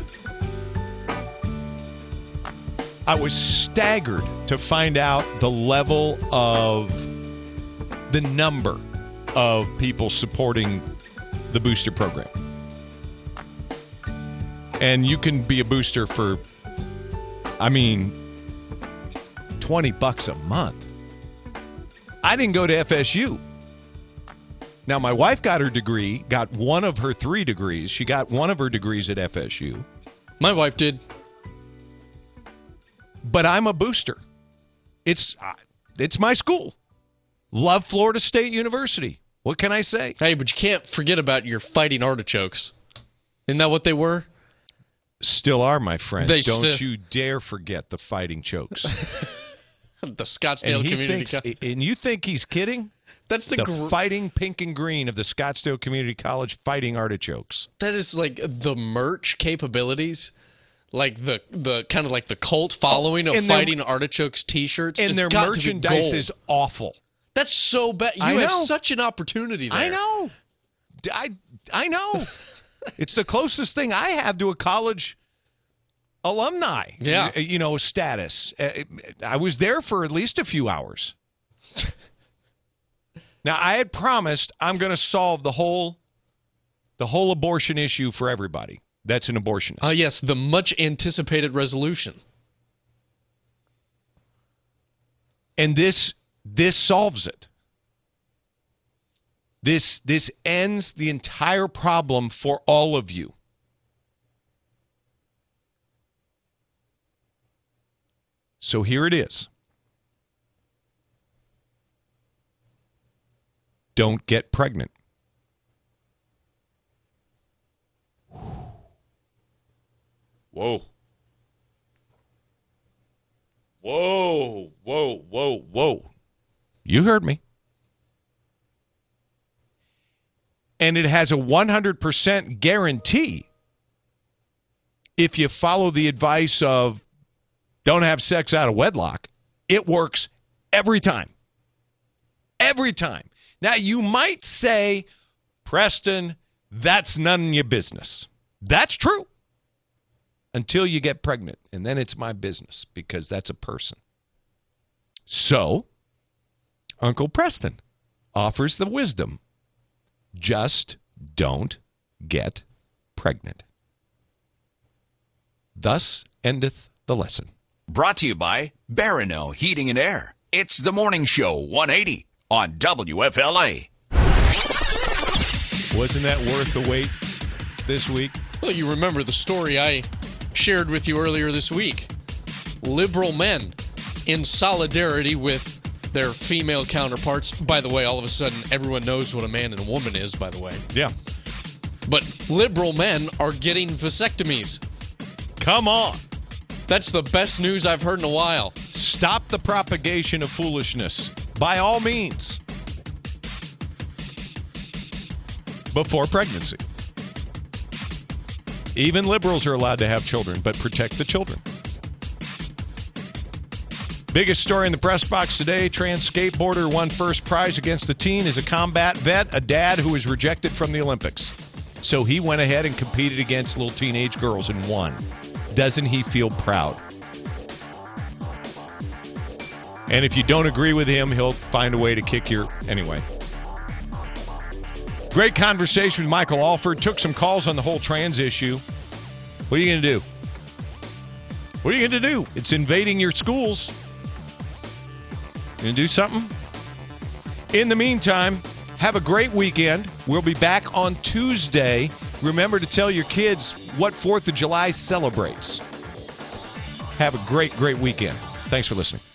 I was staggered to find out the level of the number of people supporting the booster program. And you can be a booster for, $20 a month. I didn't go to FSU. Now, my wife got her degree, got one of her 3 degrees. She got one of her degrees at FSU. My wife did. But I'm a booster. It's my school. Love Florida State University. What can I say? Hey, but you can't forget about your fighting artichokes. Isn't that what they were? Still are, my friend. Don't you dare forget the fighting chokes. The Scottsdale Community College. And you think he's kidding? That's the fighting pink and green of the Scottsdale Community College fighting artichokes. That is like the merch capabilities, like the kind of like the cult following of fighting artichokes T-shirts. And their merchandise is awful. That's so bad. You have such an opportunity there. I know. I know. It's the closest thing I have to a college alumni. Yeah. Status. I was there for at least a few hours. Now, I had promised I'm going to solve the whole abortion issue for everybody that's an abortionist. Oh, yes, the much-anticipated resolution. And this solves it. This ends the entire problem for all of you. So here it is. Don't get pregnant. Whoa. Whoa, whoa, whoa, whoa. You heard me. And it has a 100% guarantee if you follow the advice of don't have sex out of wedlock. It works every time. Every time. Now, you might say, Preston, that's none of your business. That's true. Until you get pregnant. And then it's my business because that's a person. So, Uncle Preston offers the wisdom. Just don't get pregnant. Thus endeth the lesson. Brought to you by Barano Heating and Air. It's the Morning Show 180 on WFLA. Wasn't that worth the wait this week? Well, you remember the story I shared with you earlier this week. Liberal men in solidarity with their female counterparts. By the way, all of a sudden, everyone knows what a man and a woman is, by the way. Yeah. But liberal men are getting vasectomies. Come on. That's the best news I've heard in a while. Stop the propagation of foolishness. By all means. Before pregnancy. Even liberals are allowed to have children, but protect the children. Biggest story in the press box today, trans skateboarder won first prize against a teen as a combat vet, a dad who was rejected from the Olympics. So he went ahead and competed against little teenage girls and won. Doesn't he feel proud? And if you don't agree with him, he'll find a way to kick your... Anyway. Great conversation with Michael Alford. Took some calls on the whole trans issue. What are you going to do? What are you going to do? It's invading your schools. Going to do something? In the meantime, have a great weekend. We'll be back on Tuesday. Remember to tell your kids what 4th of July celebrates. Have a great, great weekend. Thanks for listening.